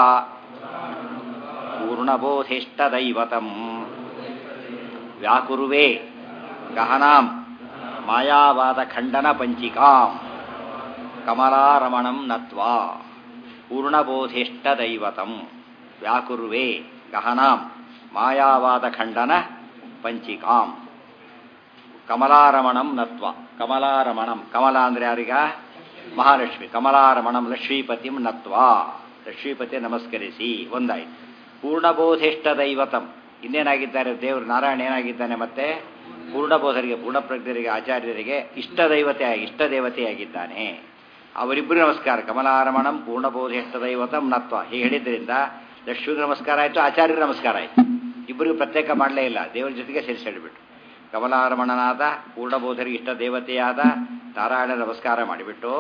ಪೂರ್ಣಬೋಧಿಷ್ಟ ದೈವತಂ ವ್ಯಾಕುರುವೆ ಗಹನಾಂ ಮಾಯಾವಾದ ಖಂಡನ ಪಂಚಿಕಾಂ. ಕಮಲಾರಮಣಂ ನತ್ವಾ ಪೂರ್ಣಬೋಧಿಷ್ಟ ದೈವತಂ ವ್ಯಾಕುರುವೆ ಗಹನಾಂ ಮಾಯಾವಾದ ಖಂಡನ ಪಂಚಿಕಾಂ. ಕಮಲಾರಮಣಂ ನತ್ವ, ಕಮಲಾರಮಣಂ, ಕಮಲ ಅಂದರೆ ಯಾರಿಗ, ಮಹಾಲಕ್ಷ್ಮಿ. ಕಮಲಾರಮಣಂ ಲಕ್ಷ್ಮೀಪತಿಂ ನತ್ವ, ಲಕ್ಷ್ಮೀಪತಿ ನಮಸ್ಕರಿಸಿ ಒಂದಾಯ್ತು. ಪೂರ್ಣಬೋಧಿಷ್ಟ ದೈವತಂ, ಇನ್ನೇನಾಗಿದ್ದಾರೆ ದೇವರು ನಾರಾಯಣ ಏನಾಗಿದ್ದಾನೆ, ಮತ್ತೆ ಪೂರ್ಣಬೋಧರಿಗೆ ಪೂರ್ಣಪ್ರಜ್ಞರಿಗೆ ಆಚಾರ್ಯರಿಗೆ ಇಷ್ಟ ದೈವತೆ ಇಷ್ಟ ದೇವತೆಯಾಗಿದ್ದಾನೆ. ಅವರಿಬ್ಬರು ನಮಸ್ಕಾರ. ಕಮಲಾರಮಣಂ ಪೂರ್ಣಬೋಧಿಷ್ಟ ದೈವತಂ ನತ್ವ ಹೀಗೆ ಹೇಳಿದ್ರಿಂದ ಲಕ್ಷ್ಮಿಗೆ ನಮಸ್ಕಾರ ಆಯಿತು, ಆಚಾರ್ಯರಿಗೆ ನಮಸ್ಕಾರ ಆಯಿತು. ಇಬ್ಬರಿಗೂ ಪ್ರತ್ಯೇಕ ಮಾಡಲೇ ಇಲ್ಲ, ದೇವರ ಜೊತೆಗೆ ಸೇರಿಸಿ ಹೇಳಿಬಿಟ್ಟು ಕಮಲಾರಮಣನಾದ ಪೂರ್ಣಬೋಧರಿಗೆ ಇಷ್ಟ ದೇವತೆಯಾದ ನಾರಾಯಣ ನಮಸ್ಕಾರ ಮಾಡಿಬಿಟ್ಟು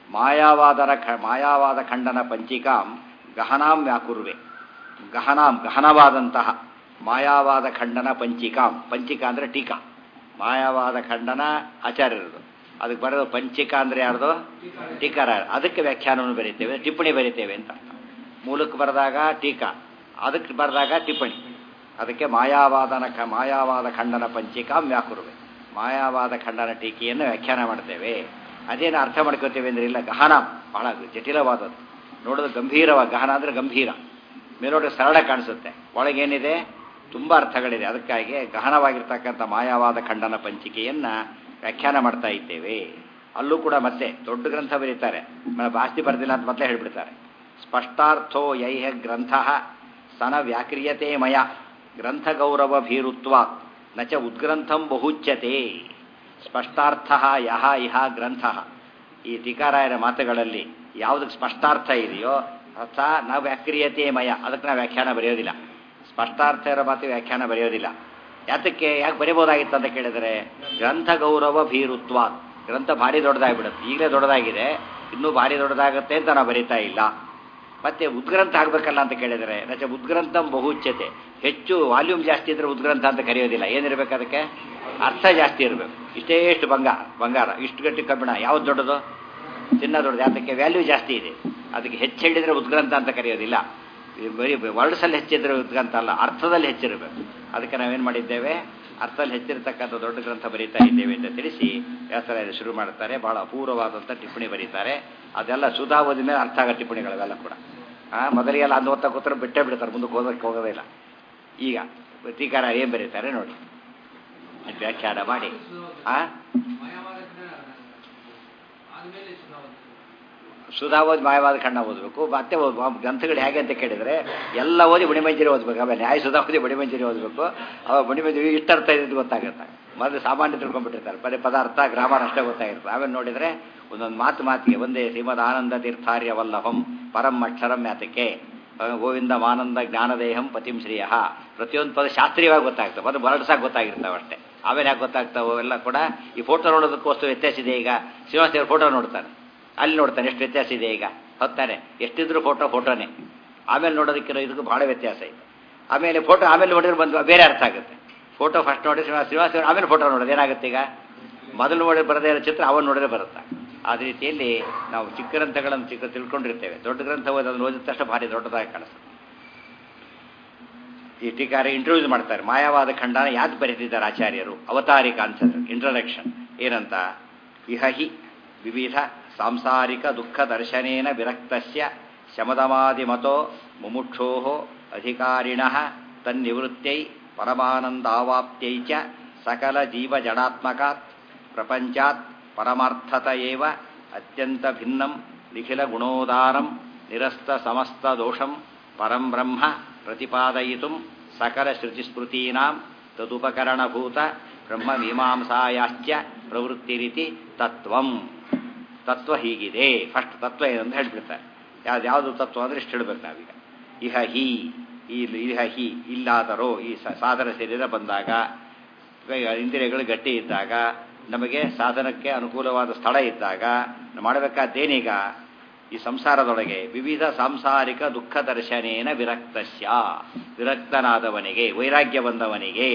ಮಾಯಾವಾದರ ಖ ಮಾಯಾವಾದ ಖಂಡನ ಪಂಚಿಕಾಂ ಗಹನಾಂ ವ್ಯಾಕುರ್ವೆ. ಗಹನಾಂ ಗಹನವಾದಂತಹ ಮಾಯಾವಾದ ಖಂಡನ ಪಂಚಿಕಾಂ. ಪಂಚಿಕಾ ಅಂದರೆ ಟೀಕಾ. ಮಾಯಾವಾದ ಖಂಡನ ಆಚಾರ್ಯರದು. ಅದಕ್ಕೆ ಬರೋದು ಪಂಚಿಕಾ ಅಂದರೆ ಯಾರ್ದು? ಟೀಕಾರ. ಅದಕ್ಕೆ ವ್ಯಾಖ್ಯಾನವನ್ನು ಬರೀತೇವೆ, ಟಿಪ್ಪಣಿ ಬರೀತೇವೆ ಅಂತ. ಮೂಲಕ್ಕೆ ಬರೆದಾಗ ಟೀಕಾ, ಅದಕ್ಕೆ ಬರೆದಾಗ ಟಿಪ್ಪಣಿ. ಅದಕ್ಕೆ ಮಾಯಾವಾದನ ಕ ಮಾಯಾವಾದ ಖಂಡನ ಪಂಚಿಕಾಂ ವ್ಯಾಕುರ್ವೆ. ಮಾಯಾವಾದ ಖಂಡನ ಟೀಕೆಯನ್ನು ವ್ಯಾಖ್ಯಾನ ಮಾಡ್ತೇವೆ. ಅದೇನು ಅರ್ಥ ಮಾಡ್ಕೋತೇವೆ ಅಂದರೆ ಇಲ್ಲ, ಗಹನ ಬಹಳ ಜಟಿಲವಾದದ್ದು. ನೋಡೋದು ಗಂಭೀರವಾಗಿ, ಗಹನ ಅಂದರೆ ಗಂಭೀರ, ಮೇಲೋಟ ಸರಳ ಕಾಣಿಸುತ್ತೆ, ಒಳಗೇನಿದೆ ತುಂಬ ಅರ್ಥಗಳಿದೆ. ಅದಕ್ಕಾಗಿ ಗಹನವಾಗಿರ್ತಕ್ಕಂಥ ಮಾಯಾವಾದ ಖಂಡನ ಪಂಚಿಕೆಯನ್ನು ವ್ಯಾಖ್ಯಾನ ಮಾಡ್ತಾ ಇದ್ದೇವೆ. ಅಲ್ಲೂ ಕೂಡ ಮತ್ತೆ ದೊಡ್ಡ ಗ್ರಂಥ ಬರೀತಾರೆ, ಜಾಸ್ತಿ ಬರ್ದಿಲ್ಲ ಅಂತ ಮೊದಲೇ ಹೇಳಿಬಿಡ್ತಾರೆ. ಸ್ಪಷ್ಟಾರ್ಥೋ ಯೈಹ ಗ್ರಂಥ ಸನ ವ್ಯಾಕ್ರಿಯತೆ ಮಯ ಗ್ರಂಥ ಗೌರವ ಭೀರುತ್ವ ನ ಚ ಉದ್ಗ್ರಂಥಂ ಬಹುಚ್ಯತೆ. ಸ್ಪಷ್ಟಾರ್ಥ ಯಹ ಇಹ ಗ್ರಂಥ. ಈ ಟೀಕಾರಾಯರ ಮಾತುಗಳಲ್ಲಿ ಯಾವುದಕ್ಕೆ ಸ್ಪಷ್ಟಾರ್ಥ ಇದೆಯೋ ಸ ನ ವ್ಯಾಕ್ರಿಯತೆ ಮಯ, ಅದಕ್ಕೆ ನಾವು ವ್ಯಾಖ್ಯಾನ ಬರೆಯೋದಿಲ್ಲ. ಸ್ಪಷ್ಟಾರ್ಥ ಇರೋ ಮಾತು ವ್ಯಾಖ್ಯಾನ ಬರೆಯೋದಿಲ್ಲ. ಯಾತಕ್ಕೆ, ಯಾಕೆ ಬರೀಬೋದಾಗಿತ್ತು ಅಂತ ಕೇಳಿದರೆ ಗ್ರಂಥ ಗೌರವ ಭೀರುತ್ವ. ಗ್ರಂಥ ಭಾರಿ ದೊಡ್ಡದಾಗಿಬಿಡುತ್ತೆ, ಈಗಲೇ ದೊಡ್ಡದಾಗಿದೆ, ಇನ್ನೂ ಭಾರಿ ದೊಡ್ಡದಾಗುತ್ತೆ ಅಂತ ನಾವು ಬರೀತಾ ಇಲ್ಲ. ಮತ್ತೆ ಉದ್ಗ್ರಂಥ ಆಗಬೇಕಲ್ಲ ಅಂತ ಕೇಳಿದರೆ ನಚ ಉದ್ಗ್ರಂಥಂ ಬಹುಚ್ಯತೆ. ಹೆಚ್ಚು ವಾಲ್ಯೂಮ್ ಜಾಸ್ತಿ ಇದ್ದರೆ ಉದ್ಗ್ರಂಥ ಅಂತ ಕರೆಯೋದಿಲ್ಲ. ಏನಿರಬೇಕು ಅದಕ್ಕೆ? ಅರ್ಥ ಜಾಸ್ತಿ ಇರಬೇಕು. ಇಷ್ಟೇ ಎಷ್ಟು ಬಂಗಾರ ಬಂಗಾರ ಇಷ್ಟು ಗಟ್ಟಿ ಕಬ್ಬಿಣ ಯಾವ್ದು ದೊಡ್ಡದು? ಚಿನ್ನ ದೊಡ್ಡದು. ಯಾತಕ್ಕೆ? ವ್ಯಾಲ್ಯೂ ಜಾಸ್ತಿ ಇದೆ. ಅದಕ್ಕೆ ಹೆಚ್ಚು ಹೇಳಿದರೆ ಉದ್ಗ್ರಂಥ ಅಂತ ಕರೆಯೋದಿಲ್ಲ. ಬರೀ ವರ್ಡ್ಸಲ್ಲಿ ಹೆಚ್ಚಿದ್ರೆ ಉದ್ಗ್ರಂಥ ಅಲ್ಲ, ಅರ್ಥದಲ್ಲಿ ಹೆಚ್ಚಿರಬೇಕು. ಅದಕ್ಕೆ ನಾವೇನು ಮಾಡಿದ್ದೇವೆ, ಅರ್ಥದಲ್ಲಿ ಹೆಚ್ಚಿರತಕ್ಕಂಥ ದೊಡ್ಡ ಗ್ರಂಥ ಬರೀತಾ ಇದ್ದೇವೆ ಅಂತ ತಿಳಿಸಿ ವ್ಯಾಸರಾಯರು ಶುರು ಮಾಡ್ತಾರೆ. ಬಹಳ ಅಪೂರ್ವವಾದಂಥ ಟಿಪ್ಪಣಿ ಬರೀತಾರೆ. ಅದೆಲ್ಲ ಸುಧಾ ಓದಿದ ಮೇಲೆ ಅರ್ಥ ಆಗೋ ಟಿಪ್ಪಣಿಗಳವೆಲ್ಲ ಕೂಡ. ಹಾಂ, ಮೊದಲಿಗೆಲ್ಲ ಅಂದು ಓದ್ತಾ ಕೂತ್ರೆ ಬಿಟ್ಟೇ ಬಿಡ್ತಾರೆ, ಮುಂದಕ್ಕೆ ಓದೋಕ್ಕೆ ಹೋಗೋದೇ ಇಲ್ಲ. ಈಗ ಟೀಕಾರ ಏನು ಬರೀತಾರೆ ನೋಡಿ, ವ್ಯಾಖ್ಯಾನ ಮಾಡಿ. ಹಾಂ, ಸುಧಾ ಓದಿ ಮಾಯವಾದ ಖಂಡ ಓದಬೇಕು. ಮತ್ತೆ ಗ್ರಂಥಗಳು ಹೇಗೆ ಅಂತ ಕೇಳಿದರೆ ಎಲ್ಲ ಓದಿ ಬುಣಿಮಂಜರಿ ಓದಬೇಕು. ಆಮೇಲೆ ನ್ಯಾಯ ಸುಧಾ ಓದಿ ಬುಣಿಮಂಜರಿ ಓದಬೇಕು. ಅವಾಗ ಬುಣಿಮಂಜರಿ ಇಷ್ಟು ಅರ್ಥ ಇದ್ದು ಗೊತ್ತಾಗುತ್ತೆ. ಮೊದಲು ಸಾಮಾನ್ಯ ತಿಳ್ಕೊಂಡ್ಬಿಟ್ಟಿರ್ತಾರೆ, ಬರೀ ಪದಾರ್ಥ ಗ್ರಾಮರ್ ಅಷ್ಟೇ ಗೊತ್ತಾಗಿರ್ತದೆ. ಆಮೇಲೆ ನೋಡಿದರೆ ಒಂದೊಂದು ಮಾತು ಮಾತಿಗೆ ಒಂದೇ ಶ್ರೀಮದ್ ಆನಂದ ತೀರ್ಥಾರ್ಯ ವಲ್ಲಭಂ ಪರಂ ಅಕ್ಷರಂ ಯಾತಕ್ಕೆ ಗೋವಿಂದ ಮಾನಂದ ಜ್ಞಾನದೇಹಂ ಪತಿಂ ಶ್ರೀಯ. ಪ್ರತಿಯೊಂದು ಪದ ಶಾಸ್ತ್ರೀಯವಾಗಿ ಗೊತ್ತಾಗ್ತವೆ, ಅದು ಬರಡ್ಸಾಗಿ ಗೊತ್ತಾಗಿರ್ತಾವೆ ಅಷ್ಟೇ. ಆಮೇಲೆ ಯಾಕೆ ಗೊತ್ತಾಗ್ತಾವೆ ಎಲ್ಲ ಕೂಡ ಈ ಫೋಟೋ ನೋಡೋದಕ್ಕೂ ವಸ್ತು ವ್ಯತ್ಯಾಸ ಇದೆ. ಈಗ ಶ್ರೀನಿವಾಸ ಫೋಟೋ ನೋಡ್ತಾನೆ, ಅಲ್ಲಿ ನೋಡ್ತಾನೆ ಎಷ್ಟು ವ್ಯತ್ಯಾಸ ಇದೆ. ಈಗ ಹೊತ್ತಾನೆ ಎಷ್ಟಿದ್ರು ಫೋಟೋ ಫೋಟೋನೇ. ಆಮೇಲೆ ನೋಡೋದಕ್ಕಿರೋ ಇದಕ್ಕೂ ಭಾಳ ವ್ಯತ್ಯಾಸ ಇದೆ. ಆಮೇಲೆ ಫೋಟೋ ಆಮೇಲೆ ನೋಡಿದ್ರೆ ಬಂದು ಬೇರೆ ಅರ್ಥ ಆಗುತ್ತೆ. ಫೋಟೋ ಫಸ್ಟ್ ನೋಡಿ ಶ್ರೀನಿವಾಸ ಶ್ರೀನಿವಾಸ ಆಮೇಲೆ ಫೋಟೋ ನೋಡೋದು ಏನಾಗುತ್ತೆ? ಈಗ ಮೊದಲು ನೋಡಿ ಬರದೇ ಇರೋ ಚಿತ್ರ ಅವನು ನೋಡಿದ್ರೆ ಬರುತ್ತೆ. ಆ ರೀತಿಯಲ್ಲಿ ನಾವು ಚಿಕ್ಕ ಗ್ರಂಥಗಳನ್ನು ಚಿಕ್ಕ ತಿಳ್ಕೊಂಡಿರ್ತೇವೆ. ದೊಡ್ಡ ಗ್ರಂಥ ಓದಿ ಅದನ್ನು ಓದಿದ ತಕ್ಷಣ ಭಾರಿ ದೊಡ್ಡದಾಗಿ ಕಾಣಿಸ್ತದೆ. ಈ ಟೀಕಾರ ಇಂಟ್ರೊಡ್ಯೂಸ್ ಮಾಡ್ತಾರೆ. ಮಾಯಾವಾದ ಖಂಡನ ಯಾಕೆ ಬರೆದಿದ್ದಾರೆ ಆಚಾರ್ಯರು? ಅವತಾರಿಕ ಅನ್ಸರ್ ಇಂಟ್ರೊಡಕ್ಷನ್ ಏನಂತ, ಇಹಹಿ ವಿವಿಧ ಸಾಂಸಾರಿಕ ದುಃಖ ದರ್ಶನೇನ ವಿರಕ್ತಸ್ಯ ಶಮದಮಾದಿಮತೋ ಮುಮುಕ್ಷೋ ಅಧಿಕಾರಿಣಃ ತನ್ನಿವೃತ್ತೈ ಪರಮಾನಂದಾವಾಪ್ತ್ಯೈ ಚ ಸಕಲ ಜೀವ ಜಡಾತ್ಮಕಾತ್ ಪ್ರಪಂಚಾತ್ ಪರಮಾರ್ಥತ ಏವ ಅತ್ಯಂತ ಭಿನ್ನಂ ನಿಖಿಲ ಗುಣೋದಾರಂ ನಿರಸ್ತ ಸಮಸ್ತ ದೋಷಂ ಪರಂ ಬ್ರಹ್ಮ ಪ್ರತಿಪಾದಯಿತುಂ ಸಕಲ ಶ್ರುತಿಸ್ಮೃತೀನಾಂ ತದುಪಕರಣಭೂತ ಬ್ರಹ್ಮ ಮೀಮಾಂಸಾಯಾಶ್ಚ ಪ್ರವೃತ್ತಿರಿತಿ ತತ್ವಂ. ತತ್ವ ಹೀಗಿದೆ. ಫಸ್ಟ್ ತತ್ವ ಏನಂತ ಹೇಳ್ಬಿಡ್ತಾರೆ. ಯಾವ್ದು ಯಾವುದು ತತ್ವ ಅಂದರೆ ಇಷ್ಟು ಹೇಳ್ಬೇಕು ನಾವೀಗ. ಇಹ ಹಿ ಈ ಇಹ ಹಿ ಇಲ್ಲಾದರೋ ಈ ಸಾಧನ ಶರೀರ ಬಂದಾಗ, ಇಂದ್ರಿಯಗಳು ಗಟ್ಟಿ ಇದ್ದಾಗ, ನಮಗೆ ಸಾಧನಕ್ಕೆ ಅನುಕೂಲವಾದ ಸ್ಥಳ ಇದ್ದಾಗ ಮಾಡಬೇಕಾದ್ದೇನೀಗ, ಈ ಸಂಸಾರದೊಳಗೆ ವಿವಿಧ ಸಾಂಸಾರಿಕ ದುಃಖ ದರ್ಶನೇನ ವಿರಕ್ತಸ್ಯ, ವಿರಕ್ತನಾದವನಿಗೆ, ವೈರಾಗ್ಯ ಬಂದವನಿಗೆ.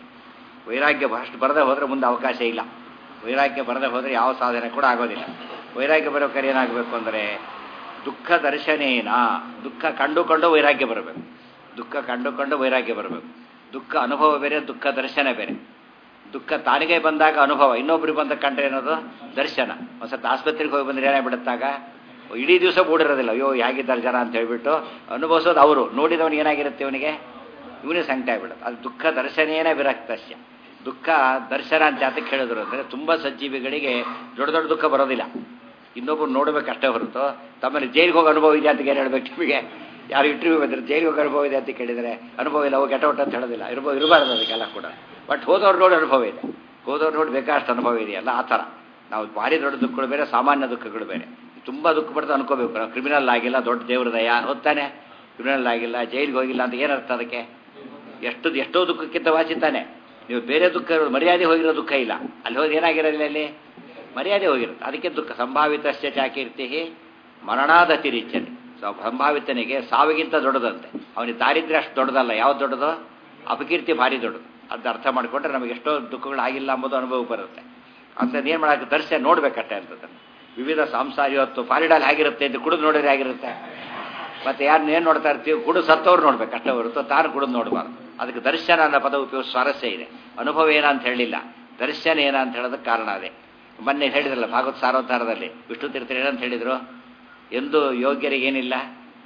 ವೈರಾಗ್ಯ ಅಷ್ಟು ಬರದೆ ಹೋದರೆ ಮುಂದೆ ಅವಕಾಶ ಇಲ್ಲ. ವೈರಾಗ್ಯ ಬರದೆ ಹೋದರೆ ಯಾವ ಸಾಧನೆ ಕೂಡ ಆಗೋದಿಲ್ಲ. ವೈರಾಗ್ಯ ಬರೋಕೆ ಏನಾಗಬೇಕು ಅಂದರೆ ದುಃಖ ದರ್ಶನೇನ, ದುಃಖ ಕಂಡುಕೊಂಡು ವೈರಾಗ್ಯ ಬರಬೇಕು. ದುಃಖ ಕಂಡುಕೊಂಡು ವೈರಾಗ್ಯ ಬರಬೇಕು. ದುಃಖ ಅನುಭವ ಬೇರೆ, ದುಃಖ ದರ್ಶನ ಬೇರೆ. ದುಃಖ ತಾನಿಗೆ ಬಂದಾಗ ಅನುಭವ, ಇನ್ನೊಬ್ರಿಗೆ ಬಂದ ಕಂಡ್ರೆ ಏನದು ದರ್ಶನ. ಒಂದು ಸತ್ತು ಆಸ್ಪತ್ರೆಗೆ ಹೋಗಿ ಬಂದರೆ ಏನಾಗ್ಬಿಡುತ್ತಾಗ ಇಡೀ ದಿವಸ ಮೂಡಿರೋದಿಲ್ಲ. ಅಯ್ಯೋ ಹೇಗಿದ್ದಾರೆ ಜನ ಅಂತ ಹೇಳ್ಬಿಟ್ಟು ಅನುಭವಿಸೋದು ಅವರು. ನೋಡಿದವನಿಗೆ ಏನಾಗಿರುತ್ತೆ, ಇವನಿಗೆ ಇವನಿಗೆ ಸಂಕಟ ಆಗಿಬಿಡುತ್ತೆ. ಅದು ದುಃಖ ದರ್ಶನೇನ ವಿರಕ್ತಸ್ಯ. ದುಃಖ ದರ್ಶನ ಅಂತ ಯಾತಕ್ಕೆ ಹೇಳಿದ್ರು ಅಂದರೆ ತುಂಬ ಸಜ್ಜೀವಿಗಳಿಗೆ ದೊಡ್ಡ ದೊಡ್ಡ ದುಃಖ ಬರೋದಿಲ್ಲ. ಇನ್ನೊಬ್ಬರು ನೋಡಬೇಕಷ್ಟೇ ಹೊರತು ತಮ್ಮಲ್ಲಿ ಜೈಲಿಗೆ ಹೋಗಿ ಅನುಭವ ಇದೆ ಅಂತ ಏನು ಹೇಳ್ಬೇಕು ನಿಮಗೆ? ಯಾರು ಇಂಟರ್ವ್ಯೂ ಬಂದರೆ ಜೈಲಿಗೆ ಹೋಗಿ ಅನುಭವ ಇದೆ ಅಂತ ಕೇಳಿದರೆ ಅನುಭವ ಇಲ್ಲ, ಹೋಗಿ ಗೆಟ್ ಔಟ್ ಅಂತ ಹೇಳೋದಿಲ್ಲ. ಇರ್ಬೋದು, ಇರಬಾರ್ದು ಅದಕ್ಕೆಲ್ಲ ಕೂಡ. ಬಟ್ ಹೋದವ್ರು ನೋಡಿ ಅನುಭವ ಇದೆ, ಹೋದವ್ರು ನೋಡಿ ಬೇಕಾಷ್ಟು ಅನುಭವ ಇದೆಯಲ್ಲ, ಆ ಥರ. ನಾವು ಭಾರಿ ದೊಡ್ಡ ದುಃಖಗಳು ಬೇರೆ, ಸಾಮಾನ್ಯ ದುಃಖಗಳು ಬೇರೆ. ತುಂಬ ದುಃಖ ಪಡ್ತಾ ಅನ್ಕೋಬೇಕು ನಾವು ಕ್ರಿಮಿನಲ್ ಆಗಿಲ್ಲ, ದೊಡ್ಡ ದೇವ್ರ ದಯ ಹೊತ್ತಾನೆ, ಕ್ರಿಮಿನಲ್ ಆಗಿಲ್ಲ, ಜೈಲಿಗೆ ಹೋಗಿಲ್ಲ ಅಂತ ಏನರ್ಥ ಅದಕ್ಕೆ? ಎಷ್ಟು ಎಷ್ಟೋ ದುಃಖಕ್ಕಿಂತ ವಾಚಿತಾನೆ. ನೀವು ಬೇರೆ ದುಃಖ, ಮರ್ಯಾದೆ ಹೋಗಿರೋ ದುಃಖ ಇಲ್ಲ. ಅಲ್ಲಿ ಹೋಗಿ ಏನಾಗಿರೋದಿಲ್ಲ, ಅಲ್ಲಿ ಮರ್ಯಾದೆ ಹೋಗಿರುತ್ತೆ. ಅದಕ್ಕೆ ದುಃಖ. ಸಂಭಾವಿತಸ್ಯ ಚಾಕೀರ್ತಿ ಮರಣಾದತಿರಿಚ್ಯತೆ. ಸಂಭಾವಿತನಿಗೆ ಸಾವಿಗಿಂತ ದೊಡ್ಡದಂತೆ. ಅವನಿಗೆ ದಾರಿದ್ರ್ಯ ಅಷ್ಟು ದೊಡ್ಡದಲ್ಲ. ಯಾವ್ದು ದೊಡ್ಡದು? ಅಪಕೀರ್ತಿ ಭಾರಿ ದೊಡ್ಡದು. ಅದು ಅರ್ಥ ಮಾಡಿಕೊಂಡ್ರೆ ನಮಗೆ ಎಷ್ಟೋ ದುಃಖಗಳಾಗಿಲ್ಲ ಎಂಬುದು ಅನುಭವ ಬರುತ್ತೆ. ಅಂಥದ್ದು ಏನು ಮಾಡೋಕ್ಕೆ ದರ್ಶನ ನೋಡ್ಬೇಕಟ್ಟೆ ಅಂತದನ್ನು. ವಿವಿಧ ಸಾಂಸಾರ ಇವತ್ತು ಫಾರಿಡಲ್ಲಿ ಆಗಿರುತ್ತೆ ಅಂತ ಕುಡಿದು ನೋಡಿದ್ರೆ ಆಗಿರುತ್ತೆ. ಮತ್ತು ಯಾರನ್ನ ಏನು ನೋಡ್ತಾ ಇರ್ತೀವಿ? ಕುಡಿದು ಸತ್ತವ್ರು ನೋಡ್ಬೇಕು ಅಷ್ಟೇ ಹೊರತು ತಾನು ಕುಡಿದು ನೋಡಬಾರ್ದು. ಅದಕ್ಕೆ ದರ್ಶನ ಅನ್ನೋ ಪದ ಉಪಯೋಗ ಸ್ವಾರಸ್ಯ ಇದೆ. ಅನುಭವ ಏನ ಅಂತ ಹೇಳಿಲ್ಲ, ದರ್ಶನ ಏನ ಅಂತ ಹೇಳೋದಕ್ಕೆ ಕಾರಣ ಅದೇ. ಮೊನ್ನೆ ಹೇಳಿದ್ರಲ್ಲ ಭಾಗವತ ಸಾರೋದ್ಧಾರದಲ್ಲಿ ವಿಷ್ಣು ತೀರ್ಥರು ಏನಂತ ಹೇಳಿದರು? ಎಂದು ಯೋಗ್ಯರಿಗೆ ಏನಿಲ್ಲ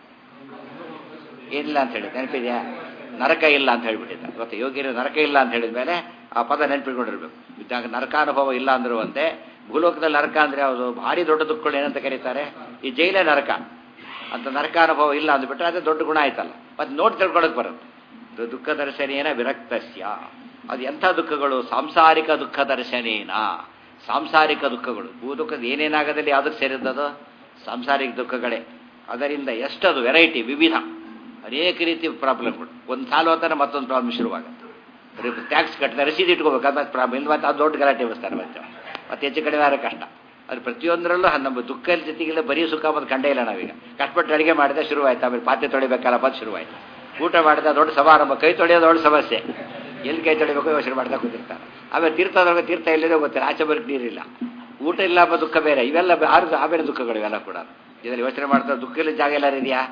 ಏನಿಲ್ಲ ಅಂತ ಹೇಳಿ ನೆನಪಿದೆಯಾ? ನರಕ ಇಲ್ಲ ಅಂತ ಹೇಳಿಬಿಟ್ಟಿದ್ದ. ಇವತ್ತು ಯೋಗ್ಯರಿಗೆ ನರಕ ಇಲ್ಲ ಅಂತ ಹೇಳಿದ ಮೇಲೆ ಆ ಪದ ನೆನಪಿಟ್ಕೊಂಡಿರ್ಬೇಕು. ಇದ್ದಾಗ ನರಕಾನುಭವ ಇಲ್ಲ ಅಂದಿರುವಂತೆ ಭೂಲೋಕದಲ್ಲಿ ನರಕ ಅಂದರೆ ಯಾವುದು? ಭಾರಿ ದೊಡ್ಡ ದುಃಖಗಳು ಏನಂತ ಕರೀತಾರೆ? ಈ ಜೈಲೇ ನರಕ ಅಂತ. ನರಕಾನುಭವ ಇಲ್ಲ ಅಂದ್ಬಿಟ್ರೆ ಅದೇ ದೊಡ್ಡ ಗುಣ ಆಯ್ತಲ್ಲ. ಮತ್ತು ನೋಡಿ ತಿಳ್ಕೊಳಕ್ಕೆ ಬರುತ್ತೆ. ದುಃಖ ದರ್ಶನೇನ ವಿರಕ್ತಸ್ಯ. ಅದು ಎಂಥ ದುಃಖಗಳು? ಸಾಂಸಾರಿಕ ದುಃಖ ದರ್ಶನೇನ. ಸಾಂಸಾರಿಕ ದುಃಖಗಳು. ಭೂ ದುಃಖದ ಏನೇನಾಗದಲ್ಲಿ ಯಾವುದಕ್ಕೆ ಸೇರಿದ್ದದು? ಸಾಂಸಾರಿಕ ದುಃಖಗಳೇ. ಅದರಿಂದ ಎಷ್ಟದು ವೆರೈಟಿ, ವಿವಿಧ, ಅನೇಕ ರೀತಿ ಪ್ರಾಬ್ಲಮ್ಗಳು. ಒಂದು ಸಾಲ ಹೋಗ್ತಾನೆ ಮತ್ತೊಂದು ಪ್ರಾಬ್ಲಮ್ ಶುರುವಾಗುತ್ತೆ. ಟ್ಯಾಕ್ಸ್ ಕಟ್ಟಿದ ರಸೀದಿ ಇಟ್ಕೋಬೇಕು, ಅದು ಮತ್ತೆ ಪ್ರಾಬ್ಲಮ್ ಇಲ್ಲ. ಮತ್ತು ಅದು ದೊಡ್ಡ ಗಲಾಟೆ ವ್ಯವಸ್ಥೆ ಮತ್ತೆ ಮತ್ತೆ ಹೆಚ್ಚು ಕಡಿಮೆ ಆದ್ರೆ ಕಷ್ಟ. ಅದು ಪ್ರತಿಯೊಂದರಲ್ಲೂ ನಮ್ಮ ದುಃಖದ ಜೊತೆಗೆಲ್ಲ ಬರೀ ಸುಖ ಮತ್ತು ಕಂಡೇ ಇಲ್ಲ ನಾವೀಗ. ಕಷ್ಟಪಟ್ಟು ಅಡುಗೆ ಮಾಡಿದೆ ಶುರುವಾಯ್ತು, ಆಮೇಲೆ ಪಾತ್ರೆ ತೊಳಿಬೇಕಲ್ಲ ಬಂದು ಶುರುವಾಯ್ತು. ಊಟ ಮಾಡಿದ ದೊಡ್ಡ ಸಮಾರಂಭ, ಕೈ ತೊಳೆಯೋದು ದೊಡ್ಡ ಸಮಸ್ಯೆ. ಎಲ್ಲಿ ಕೈ ತೊಳಿಬೇಕು ಯೋಚನೆ ಮಾಡ್ತಾ ಕೂತಿರ್ತಾರೆ. ಆಮೇಲೆ ತೀರ್ಥದೊಳಗೆ ತೀರ್ಥ ಇಲ್ಲದೆ ಗೊತ್ತಿಲ್ಲ, ಆಚೆ ಬರೋಕ್ಕೆ ನೀರಿಲ್ಲ, ಊಟ ಇಲ್ಲ ಎಂಬ ದುಃಖ ಬೇರೆ. ಇವೆಲ್ಲ ಆರು ಆಮೇಲೆ ದುಃಖಗಳು ಇವೆಲ್ಲ ಕೂಡ. ಇದರಲ್ಲಿ ಯೋಚನೆ ಮಾಡ್ತಾರೆ. ದುಃಖ ಇಲ್ಲ ಜಾಗ ಎಲ್ಲಾರು ಇದೆಯಾ?